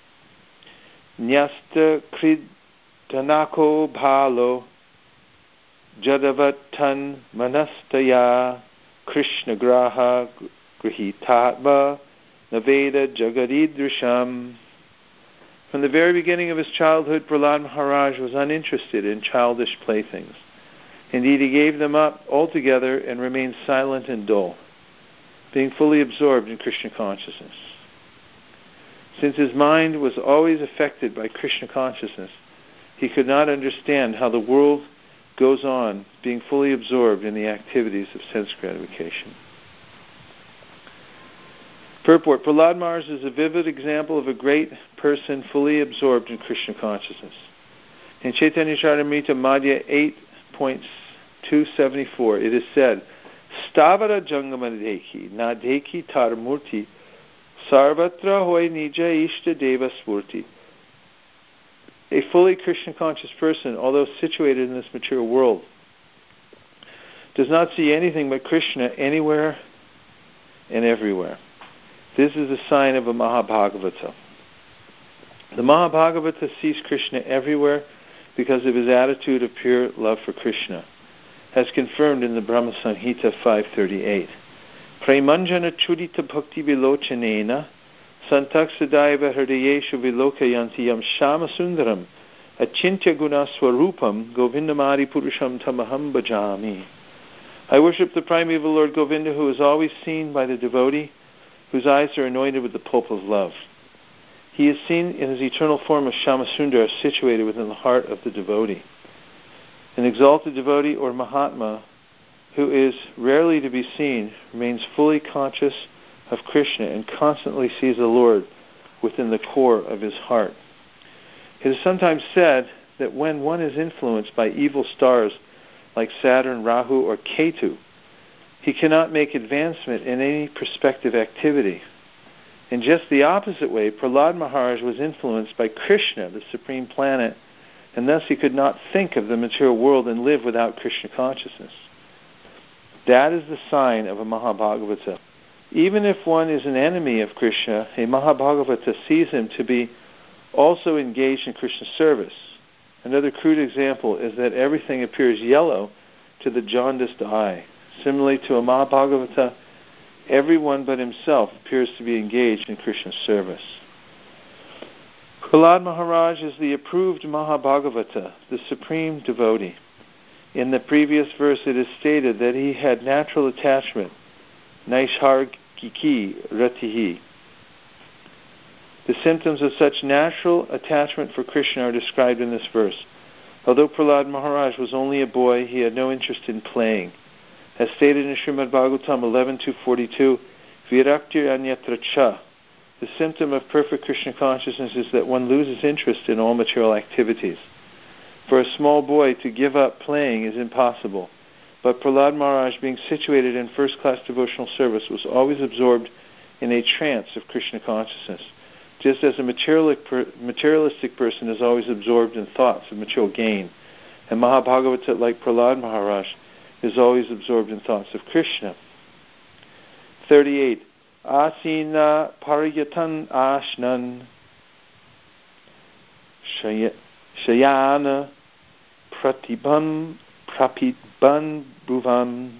Nyasta Kridanako Bhalo Jadavatan Manastaya Krishna Graha Grihitatma Naveda Jagadidrisham. From the very beginning of his childhood, Prahlad Maharaj was uninterested in childish playthings. Indeed, he gave them up altogether and remained silent and dull, being fully absorbed in Krishna consciousness. Since his mind was always affected by Krishna consciousness, he could not understand how the world goes on being fully absorbed in the activities of sense gratification. Purport: Prahlad Maharaj is a vivid example of a great person fully absorbed in Krishna consciousness. In Chaitanya Charitamrita Madhya eight point two seventy-four, it is said, Stavara Jangamadeki Nadeki Taramurti Sarvatra Hoy Nija Ishta Deva Spurti. A fully Krishna conscious person, although situated in this material world, does not see anything but Krishna anywhere and everywhere. This is a sign of a Mahabhagavata. The Mahabhagavata sees Krishna everywhere because of his attitude of pure love for Krishna, as confirmed in the Brahma Samhita five thirty-eight. Premanjana chudita bhakti vilochanena santak sadaiva hridayeshu vilokayanti yam shama sundaram achintya guna swarupam govindamari purusham tamaham bhajami. I worship the primeval Lord Govinda, who is always seen by the devotee, whose eyes are anointed with the pulp of love. He is seen in his eternal form of Shamasundara, situated within the heart of the devotee. An exalted devotee or Mahatma, who is rarely to be seen, remains fully conscious of Krishna and constantly sees the Lord within the core of his heart. It is sometimes said that when one is influenced by evil stars like Saturn, Rahu, or Ketu, He cannot make advancement in any prospective activity. In just the opposite way, Prahlad Maharaj was influenced by Krishna, the supreme planet, and thus he could not think of the material world and live without Krishna consciousness. That is the sign of a Mahabhagavata. Even if one is an enemy of Krishna, a Mahabhagavata sees him to be also engaged in Krishna service. Another crude example is that everything appears yellow to the jaundiced eye. Similarly to a Mahabhagavata, everyone but himself appears to be engaged in Krishna's service. Prahlad Maharaj is the approved Mahabhagavata, the supreme devotee. In the previous verse it is stated that he had natural attachment, Naishargiki Ratihi. The symptoms of such natural attachment for Krishna are described in this verse. Although Prahlad Maharaj was only a boy, he had no interest in playing. As stated in Srimad Bhagavatam eleven two forty-two, Viraktir Anyatra Cha. The symptom of perfect Krishna consciousness is that one loses interest in all material activities. For a small boy to give up playing is impossible. But Prahlad Maharaj, being situated in first-class devotional service, was always absorbed in a trance of Krishna consciousness, just as a materialistic person is always absorbed in thoughts of material gain. And Mahabhagavata, like Prahlad Maharaj, is always absorbed in thoughts of Krishna. thirty-eight. Asina pariyatan ashnan shayana pratibam prapibam bhuvam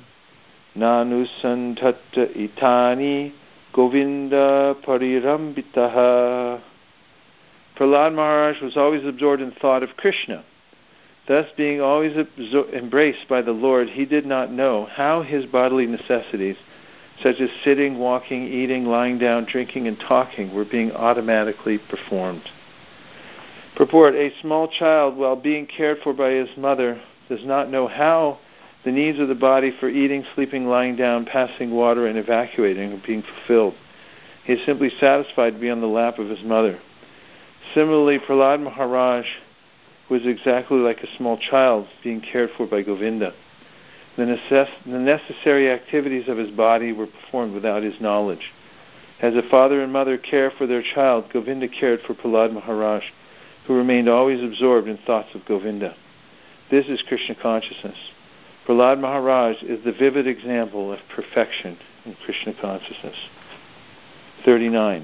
nanusantatta itani Govinda parirambitaha. Prahlad Maharaj was always absorbed in thought of Krishna. Thus, being always absor- embraced by the Lord, he did not know how his bodily necessities, such as sitting, walking, eating, lying down, drinking, and talking, were being automatically performed. Purport: a small child, while being cared for by his mother, does not know how the needs of the body for eating, sleeping, lying down, passing water, and evacuating are being fulfilled. He is simply satisfied to be on the lap of his mother. Similarly, Prahlad Maharaj was exactly like a small child being cared for by Govinda. The, necess- the necessary activities of his body were performed without his knowledge. As a father and mother care for their child, Govinda cared for Prahlad Maharaj, who remained always absorbed in thoughts of Govinda. This is Krishna consciousness. Prahlad Maharaj is the vivid example of perfection in Krishna consciousness. thirty-nine.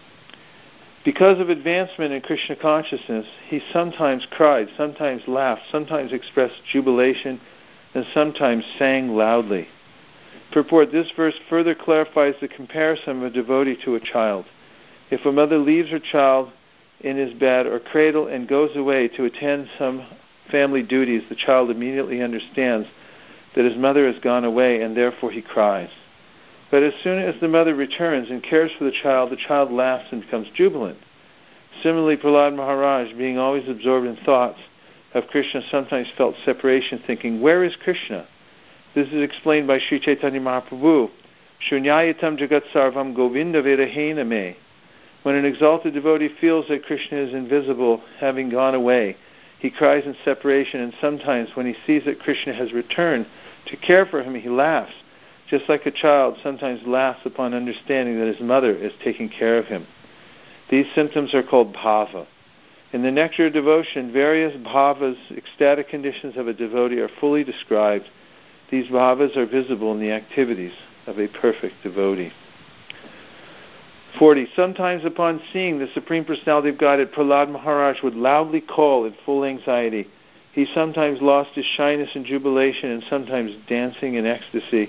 Because of advancement in Krishna consciousness, he sometimes cried, sometimes laughed, sometimes expressed jubilation, and sometimes sang loudly. Purport: this verse further clarifies the comparison of a devotee to a child. If a mother leaves her child in his bed or cradle and goes away to attend some family duties, the child immediately understands that his mother has gone away, and therefore he cries. But as soon as the mother returns and cares for the child, the child laughs and becomes jubilant. Similarly, Prahlad Maharaj, being always absorbed in thoughts of Krishna, sometimes felt separation, thinking, where is Krishna? This is explained by Sri Chaitanya Mahaprabhu. Shunyayatam jagat sarvam govinda vedahena me. When an exalted devotee feels that Krishna is invisible, having gone away, he cries in separation, and sometimes when he sees that Krishna has returned to care for him, he laughs, just like a child sometimes laughs upon understanding that his mother is taking care of him. These symptoms are called bhava. In the Nectar of Devotion, various bhavas, ecstatic conditions of a devotee, are fully described. These bhavas are visible in the activities of a perfect devotee. forty. Sometimes upon seeing the Supreme Personality of Godhead, Prahlad Maharaj would loudly call in full anxiety. He sometimes lost his shyness in jubilation, and sometimes dancing in ecstasy.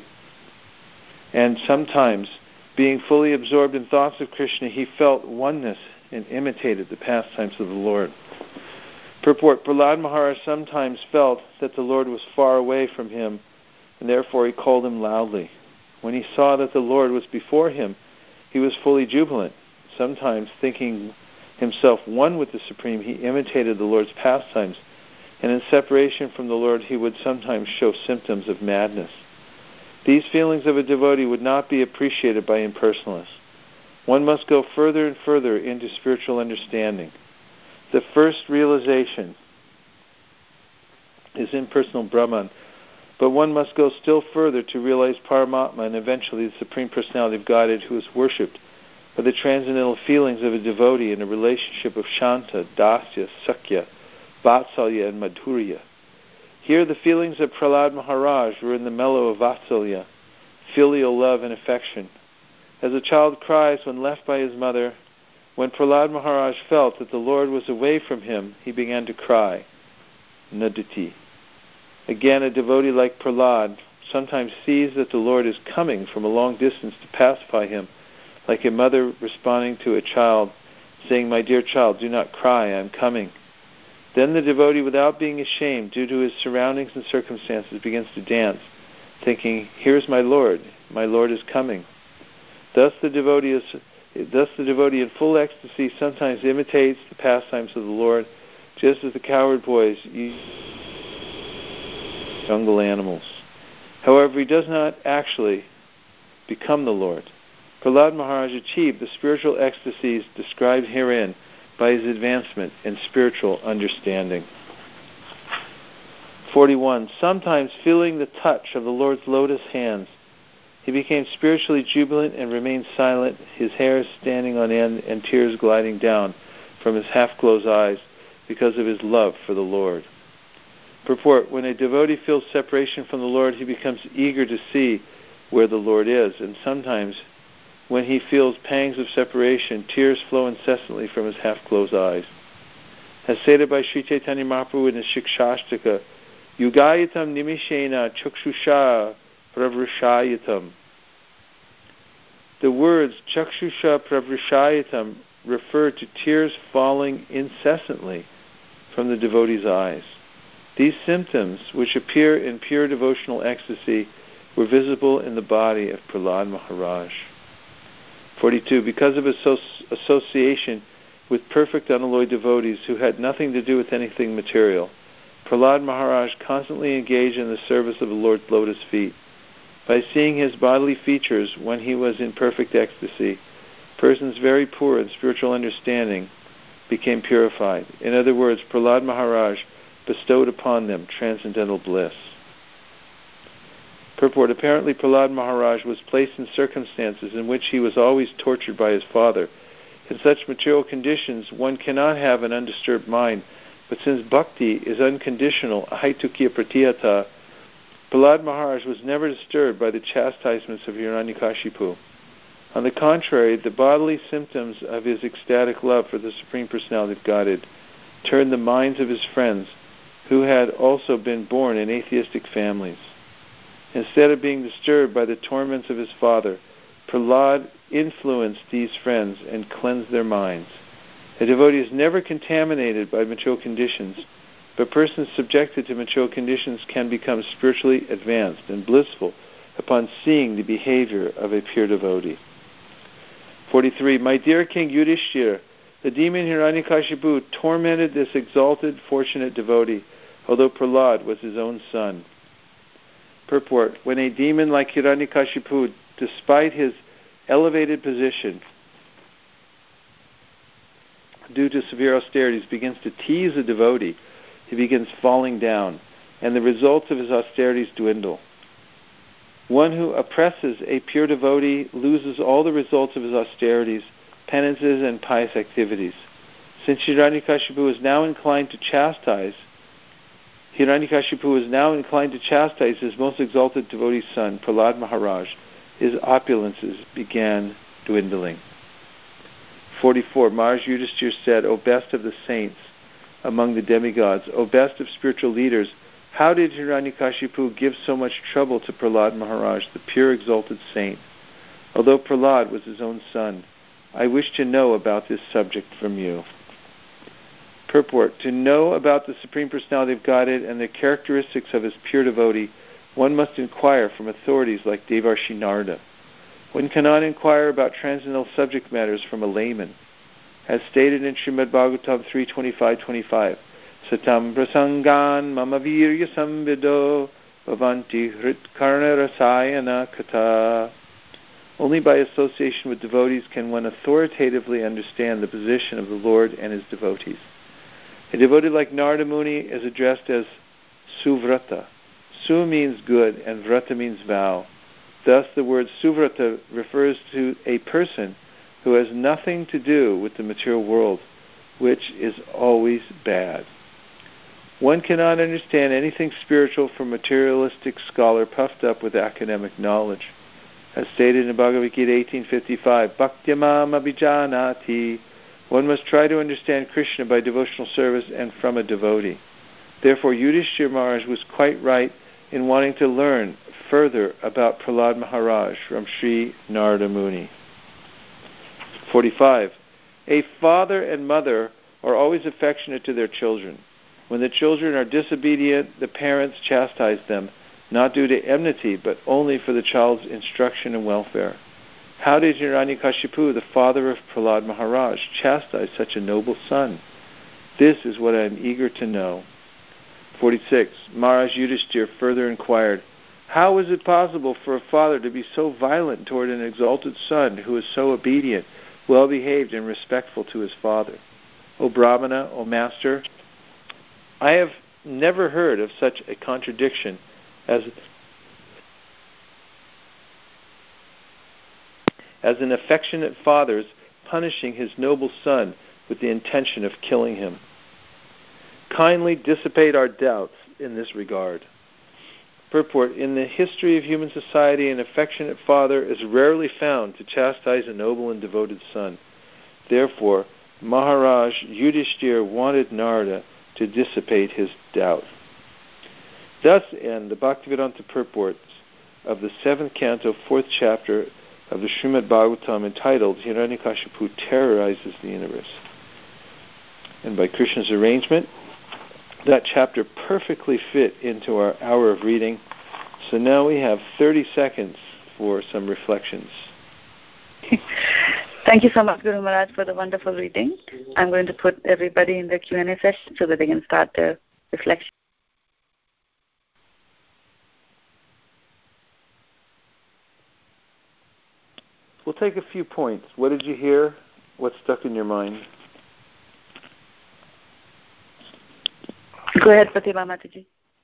And sometimes, being fully absorbed in thoughts of Krishna, he felt oneness and imitated the pastimes of the Lord. Purport: Prahlad Maharaj sometimes felt that the Lord was far away from him, and therefore he called him loudly. When he saw that the Lord was before him, he was fully jubilant. Sometimes, thinking himself one with the Supreme, he imitated the Lord's pastimes, and in separation from the Lord, he would sometimes show symptoms of madness. These feelings of a devotee would not be appreciated by impersonalists. One must go further and further into spiritual understanding. The first realization is impersonal Brahman, But one must go still further to realize Paramatma and eventually the Supreme Personality of Godhead, who is worshipped by the transcendental feelings of a devotee in a relationship of Shanta, Dasya, Sakya, Vatsalya, and Madhurya. Here the feelings of Prahlad Maharaj were in the mellow of Vatsalya, filial love and affection. As a child cries when left by his mother, when Prahlad Maharaj felt that the Lord was away from him, he began to cry. Naditi. Again, a devotee like Prahlad sometimes sees that the Lord is coming from a long distance to pacify him, like a mother responding to a child, saying, "My dear child, do not cry, I am coming." Then the devotee, without being ashamed due to his surroundings and circumstances, begins to dance, thinking, "Here's my Lord, my Lord is coming." Thus the devotee is, thus the devotee in full ecstasy sometimes imitates the pastimes of the Lord, just as the cowherd boys use jungle animals. However, he does not actually become the Lord. Prahlad Maharaj achieved the spiritual ecstasies described herein by his advancement in spiritual understanding. forty-one. Sometimes, feeling the touch of the Lord's lotus hands, he became spiritually jubilant and remained silent, his hair standing on end and tears gliding down from his half-closed eyes because of his love for the Lord. Purport: when a devotee feels separation from the Lord, he becomes eager to see where the Lord is, and sometimes, when he feels pangs of separation, tears flow incessantly from his half-closed eyes. As stated by Sri Chaitanya Mahaprabhu in his Shikshashtaka, Yugayatam nimishena chakshusha pravrishayatam. The words chakshusha pravrishayatam refer to tears falling incessantly from the devotee's eyes. These symptoms, which appear in pure devotional ecstasy, were visible in the body of Prahlad Maharaj. forty-two. Because of his association with perfect unalloyed devotees who had nothing to do with anything material, Prahlad Maharaj constantly engaged in the service of the Lord's lotus feet. By seeing his bodily features when he was in perfect ecstasy, persons very poor in spiritual understanding became purified. In other words, Prahlad Maharaj bestowed upon them transcendental bliss. Purport: apparently Prahlad Maharaj was placed in circumstances in which he was always tortured by his father. In such material conditions, one cannot have an undisturbed mind, but since bhakti is unconditional, ahaitukya pratiyata, Prahlad Maharaj was never disturbed by the chastisements of Hiranyakashipu. On the contrary, the bodily symptoms of his ecstatic love for the Supreme Personality of Godhead turned the minds of his friends, who had also been born in atheistic families. Instead of being disturbed by the torments of his father, Prahlad influenced these friends and cleansed their minds. A devotee is never contaminated by material conditions, but persons subjected to material conditions can become spiritually advanced and blissful upon seeing the behavior of a pure devotee. forty-three. My dear King Yudhishthira, the demon Hiranyakashipu tormented this exalted, fortunate devotee, although Prahlad was his own son. Purport: when a demon like Hiranyakashipu, despite his elevated position, due to severe austerities, begins to tease a devotee, he begins falling down, and the results of his austerities dwindle. One who oppresses a pure devotee loses all the results of his austerities, penances, and pious activities. Since Hiranyakashipu is now inclined to chastise, Hiranyakashipu is now inclined to chastise his most exalted devotee's son, Prahlad Maharaj, his opulences began dwindling. forty-four. Maharaj Yudhishthira said, O best of the saints among the demigods, O best of spiritual leaders, how did Hiranyakashipu give so much trouble to Prahlad Maharaj, the pure exalted saint? Although Prahlad was his own son, I wish to know about this subject from you. Purport: to know about the Supreme Personality of Godhead and the characteristics of his pure devotee, one must inquire from authorities like Devarshi Narada. One cannot inquire about transcendental subject matters from a layman. As stated in Srimad Bhagavatam three twenty-five twenty-five, Satam prasangan mama virya samvido bhavanti hrit karna rasayana kata. Only by association with devotees can one authoritatively understand the position of the Lord and his devotees. A devotee like Narada Muni is addressed as Suvrata, Su means good and vrata means vow. Thus the word suvrata refers to a person who has nothing to do with the material world, which is always bad. One cannot understand anything spiritual from a materialistic scholar puffed up with academic knowledge. As stated in Bhagavad Gita eighteen fifty-five, Bhaktyamam abhijanati, one must try to understand Krishna by devotional service and from a devotee. Therefore, Yudhishthira Maharaj was quite right in wanting to learn further about Prahlad Maharaj from Sri Narada Muni. forty-five. A father and mother are always affectionate to their children. When the children are disobedient, the parents chastise them, not due to enmity, but only for the child's instruction and welfare. How did Hiranyakashipu, the father of Prahlad Maharaj, chastise such a noble son? This is what I am eager to know. forty-six. Maharaj Yudhishthira further inquired, how is it possible for a father to be so violent toward an exalted son who is so obedient, well-behaved, and respectful to his father? O Brahmana, O Master, I have never heard of such a contradiction as, as an affectionate father's punishing his noble son with the intention of killing him. Kindly dissipate our doubts in this regard. Purport: in the history of human society, an affectionate father is rarely found to chastise a noble and devoted son. Therefore, Maharaj Yudhishthira wanted Narada to dissipate his doubt. Thus end the Bhaktivedanta purports of the seventh canto, fourth chapter of the Srimad Bhagavatam, entitled Hiranyakashipu Terrorizes the Universe. And by Krishna's arrangement, that chapter perfectly fit into our hour of reading. So now we have thirty seconds for some reflections. Thank you so much, Guru Maharaj, for the wonderful reading. I'm going to put everybody in the Q and A session so that they can start their reflection. We'll take a few points. What did you hear? What stuck in your mind? Go ahead, Pratibha Mataji.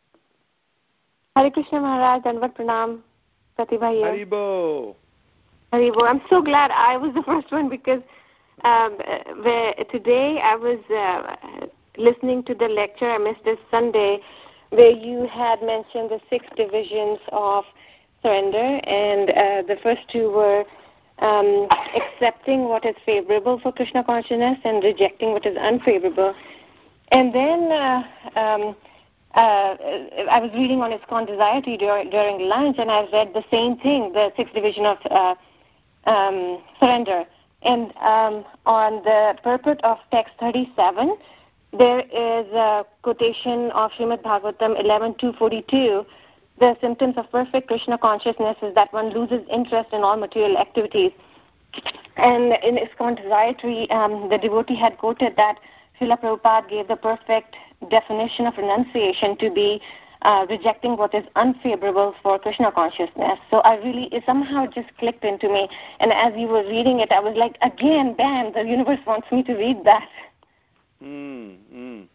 Hare Krishna Maharaj, Dandavat Pranam, Pratibha here. Haribo. Haribo. I'm so glad I was the first one, because um, where today I was uh, listening to the lecture I missed this Sunday, where you had mentioned the six divisions of surrender, and uh, the first two were um, accepting what is favorable for Krishna consciousness and rejecting what is unfavorable. And then uh, um, uh, I was reading on ISKCON Desire during, during lunch, and I read the same thing, the sixth division of uh, um, surrender. And um, on the purport of text thirty-seven, there is a quotation of Srimad Bhagavatam eleven two forty-two. The symptoms of perfect Krishna consciousness is that one loses interest in all material activities. And in ISKCON Desire, um, the devotee had quoted that Srila Prabhupada gave the perfect definition of renunciation to be uh, rejecting what is unfavorable for Krishna consciousness. So I really, it somehow just clicked into me. And as you were reading it, I was like, again, bam, the universe wants me to read that. Mm, mm.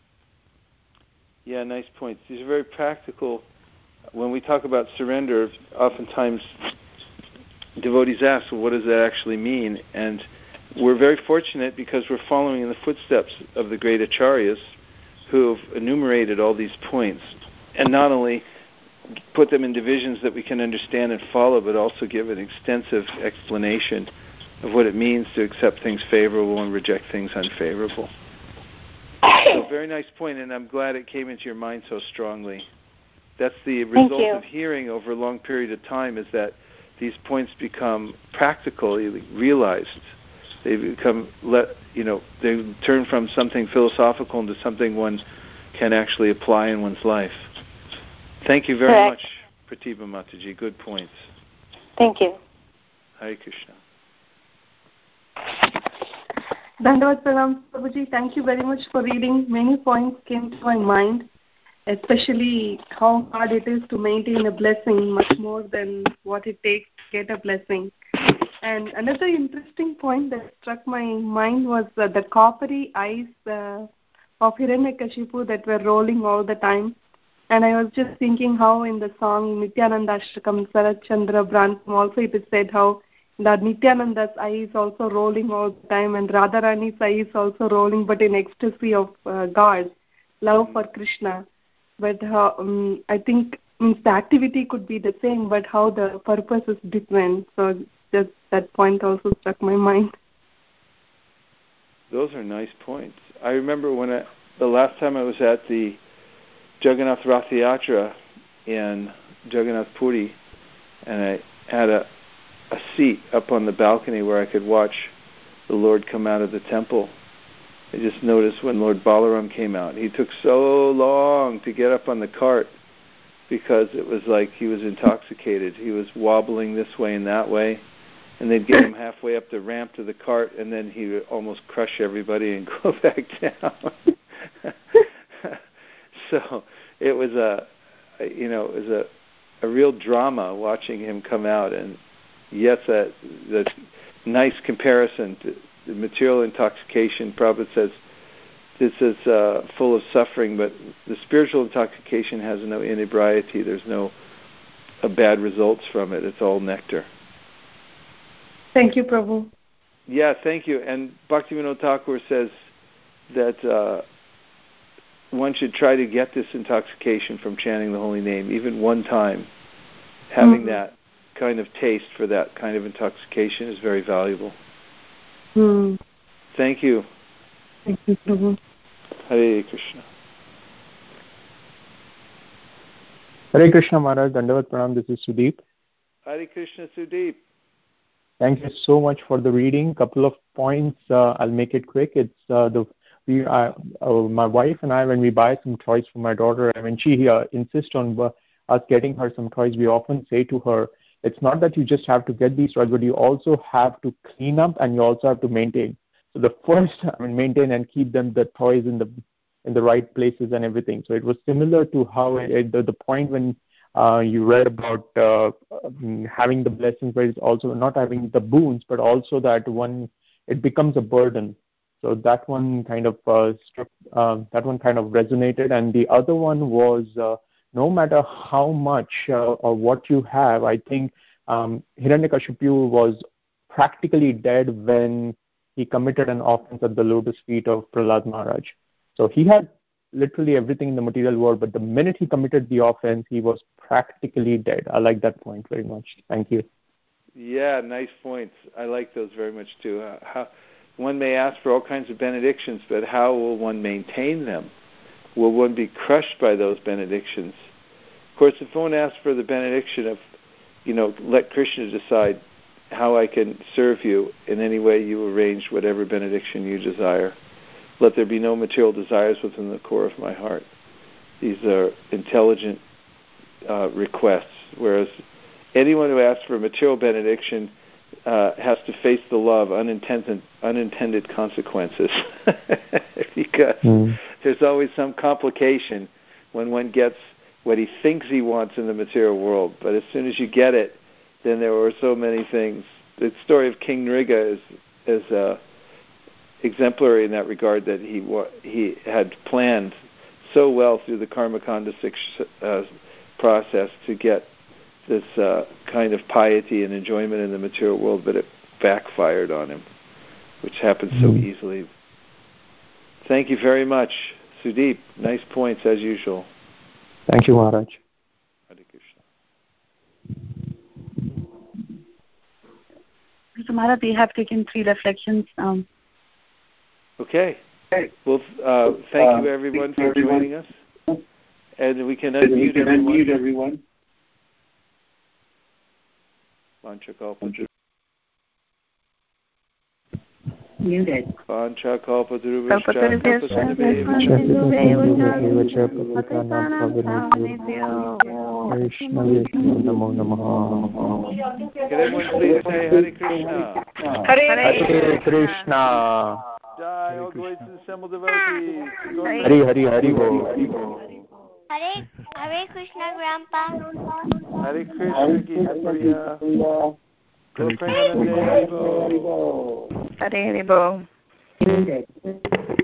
Yeah, nice points. These are very practical. When we talk about surrender, oftentimes devotees ask, well, what does that actually mean? And we're very fortunate because we're following in the footsteps of the great acharyas who have enumerated all these points, and not only put them in divisions that we can understand and follow, but also give an extensive explanation of what it means to accept things favorable and reject things unfavorable. So very nice point, and I'm glad it came into your mind so strongly. That's the result of hearing over a long period of time, is that these points become practically realized. They become, let you know, they turn from something philosophical into something one can actually apply in one's life. Thank you very Correct. much, Pratibha Mataji. Good points. Thank you. Hare Krishna. Dandavat Pranam, Prabhuji. Thank you very much for reading. Many points came to my mind, especially how hard it is to maintain a blessing, much more than what it takes to get a blessing. And another interesting point that struck my mind was uh, the coppery eyes uh, of Hiranyakashipu that were rolling all the time. And I was just thinking how in the song Nityananda Ashtakam Sarat Chandra Brantam also it is said how that Nityananda's eye is also rolling all the time and Radharani's eye is also rolling, but in ecstasy of uh, God, love for Krishna. But how, um, I think means the activity could be the same, but how the purpose is different. So just that point also struck my mind. Those are nice points. I remember when I, the last time I was at the Jagannath Rath Yatra in Jagannath Puri, and I had a, a seat up on the balcony where I could watch the Lord come out of the temple. I just noticed when Lord Balaram came out, he took so long to get up on the cart because it was like he was intoxicated. He was wobbling this way and that way, and they'd get him halfway up the ramp to the cart, and then he would almost crush everybody and go back down. So it was a, you know, it was a, a real drama watching him come out. And yes, that the nice comparison to the material intoxication. Prabhupada says this is uh, full of suffering, but the spiritual intoxication has no inebriety. There's no uh, bad results from it. It's all nectar. Thank you, Prabhu. Yeah, thank you. And Bhaktivinoda Thakur says that uh, one should try to get this intoxication from chanting the holy name, even one time. Having mm-hmm. that kind of taste for that kind of intoxication is very valuable. Mm. Thank you. Thank you, Prabhu. Hare Krishna. Hare Krishna Maharaj, Dandavat Pranam, this is Sudeep. Hare Krishna, Sudeep. Thank you so much for the reading. Couple of points, uh, I'll make it quick. It's uh, the we, uh, uh, my wife and I, when we buy some toys for my daughter, and when she uh, insists on uh, us getting her some toys, we often say to her, it's not that you just have to get these toys, but you also have to clean up and you also have to maintain. So the first, I mean, maintain and keep them, the toys in the in the right places and everything. So it was similar to how it, the, the point when uh, you read about uh, having the blessings, but it's also not having the boons, but also that one, it becomes a burden. So that one kind of uh, struck, uh, that one kind of resonated. And the other one was uh, no matter how much uh, or what you have, I think um, Hiranyakashipu was practically dead when he committed an offense at the lotus feet of Prahlad Maharaj. So he had literally everything in the material world, but the minute he committed the offense, he was practically dead. I like that point very much. Thank you. Yeah, nice points. I like those very much too. Uh, how, one may ask for all kinds of benedictions, but how will one maintain them? Will one be crushed by those benedictions? Of course, if one asks for the benediction of, you know, let Krishna decide how I can serve you in any way you arrange whatever benediction you desire. Let there be no material desires within the core of my heart. These are intelligent uh, requests, whereas anyone who asks for a material benediction uh, has to face the law of unintended, unintended consequences because mm. there's always some complication when one gets what he thinks he wants in the material world. But as soon as you get it, then there were so many things. The story of King Nriga is is uh, exemplary in that regard, that he he had planned so well through the Karmakanda six uh, process to get this uh, kind of piety and enjoyment in the material world, but it backfired on him, which happens so easily. Thank you very much, Sudeep. Nice points as usual. Thank you, Maharaj. Hare Krishna. Mister Maharaj, we have taken three reflections. Um, okay. Well, uh, thank uh, you everyone for everyone. joining us. And we can unmute, we can everyone. unmute everyone. Muted. Can everyone please say Hare Krishna? Hare, Hare Krishna. Jai, all glories to the assembled devotees. Hare Hare Hare Bo. Hare Hare Krishna, Grandpa. Hare Krishna, Gita Priya. Hare Hare Bo. Hare Hare Bo.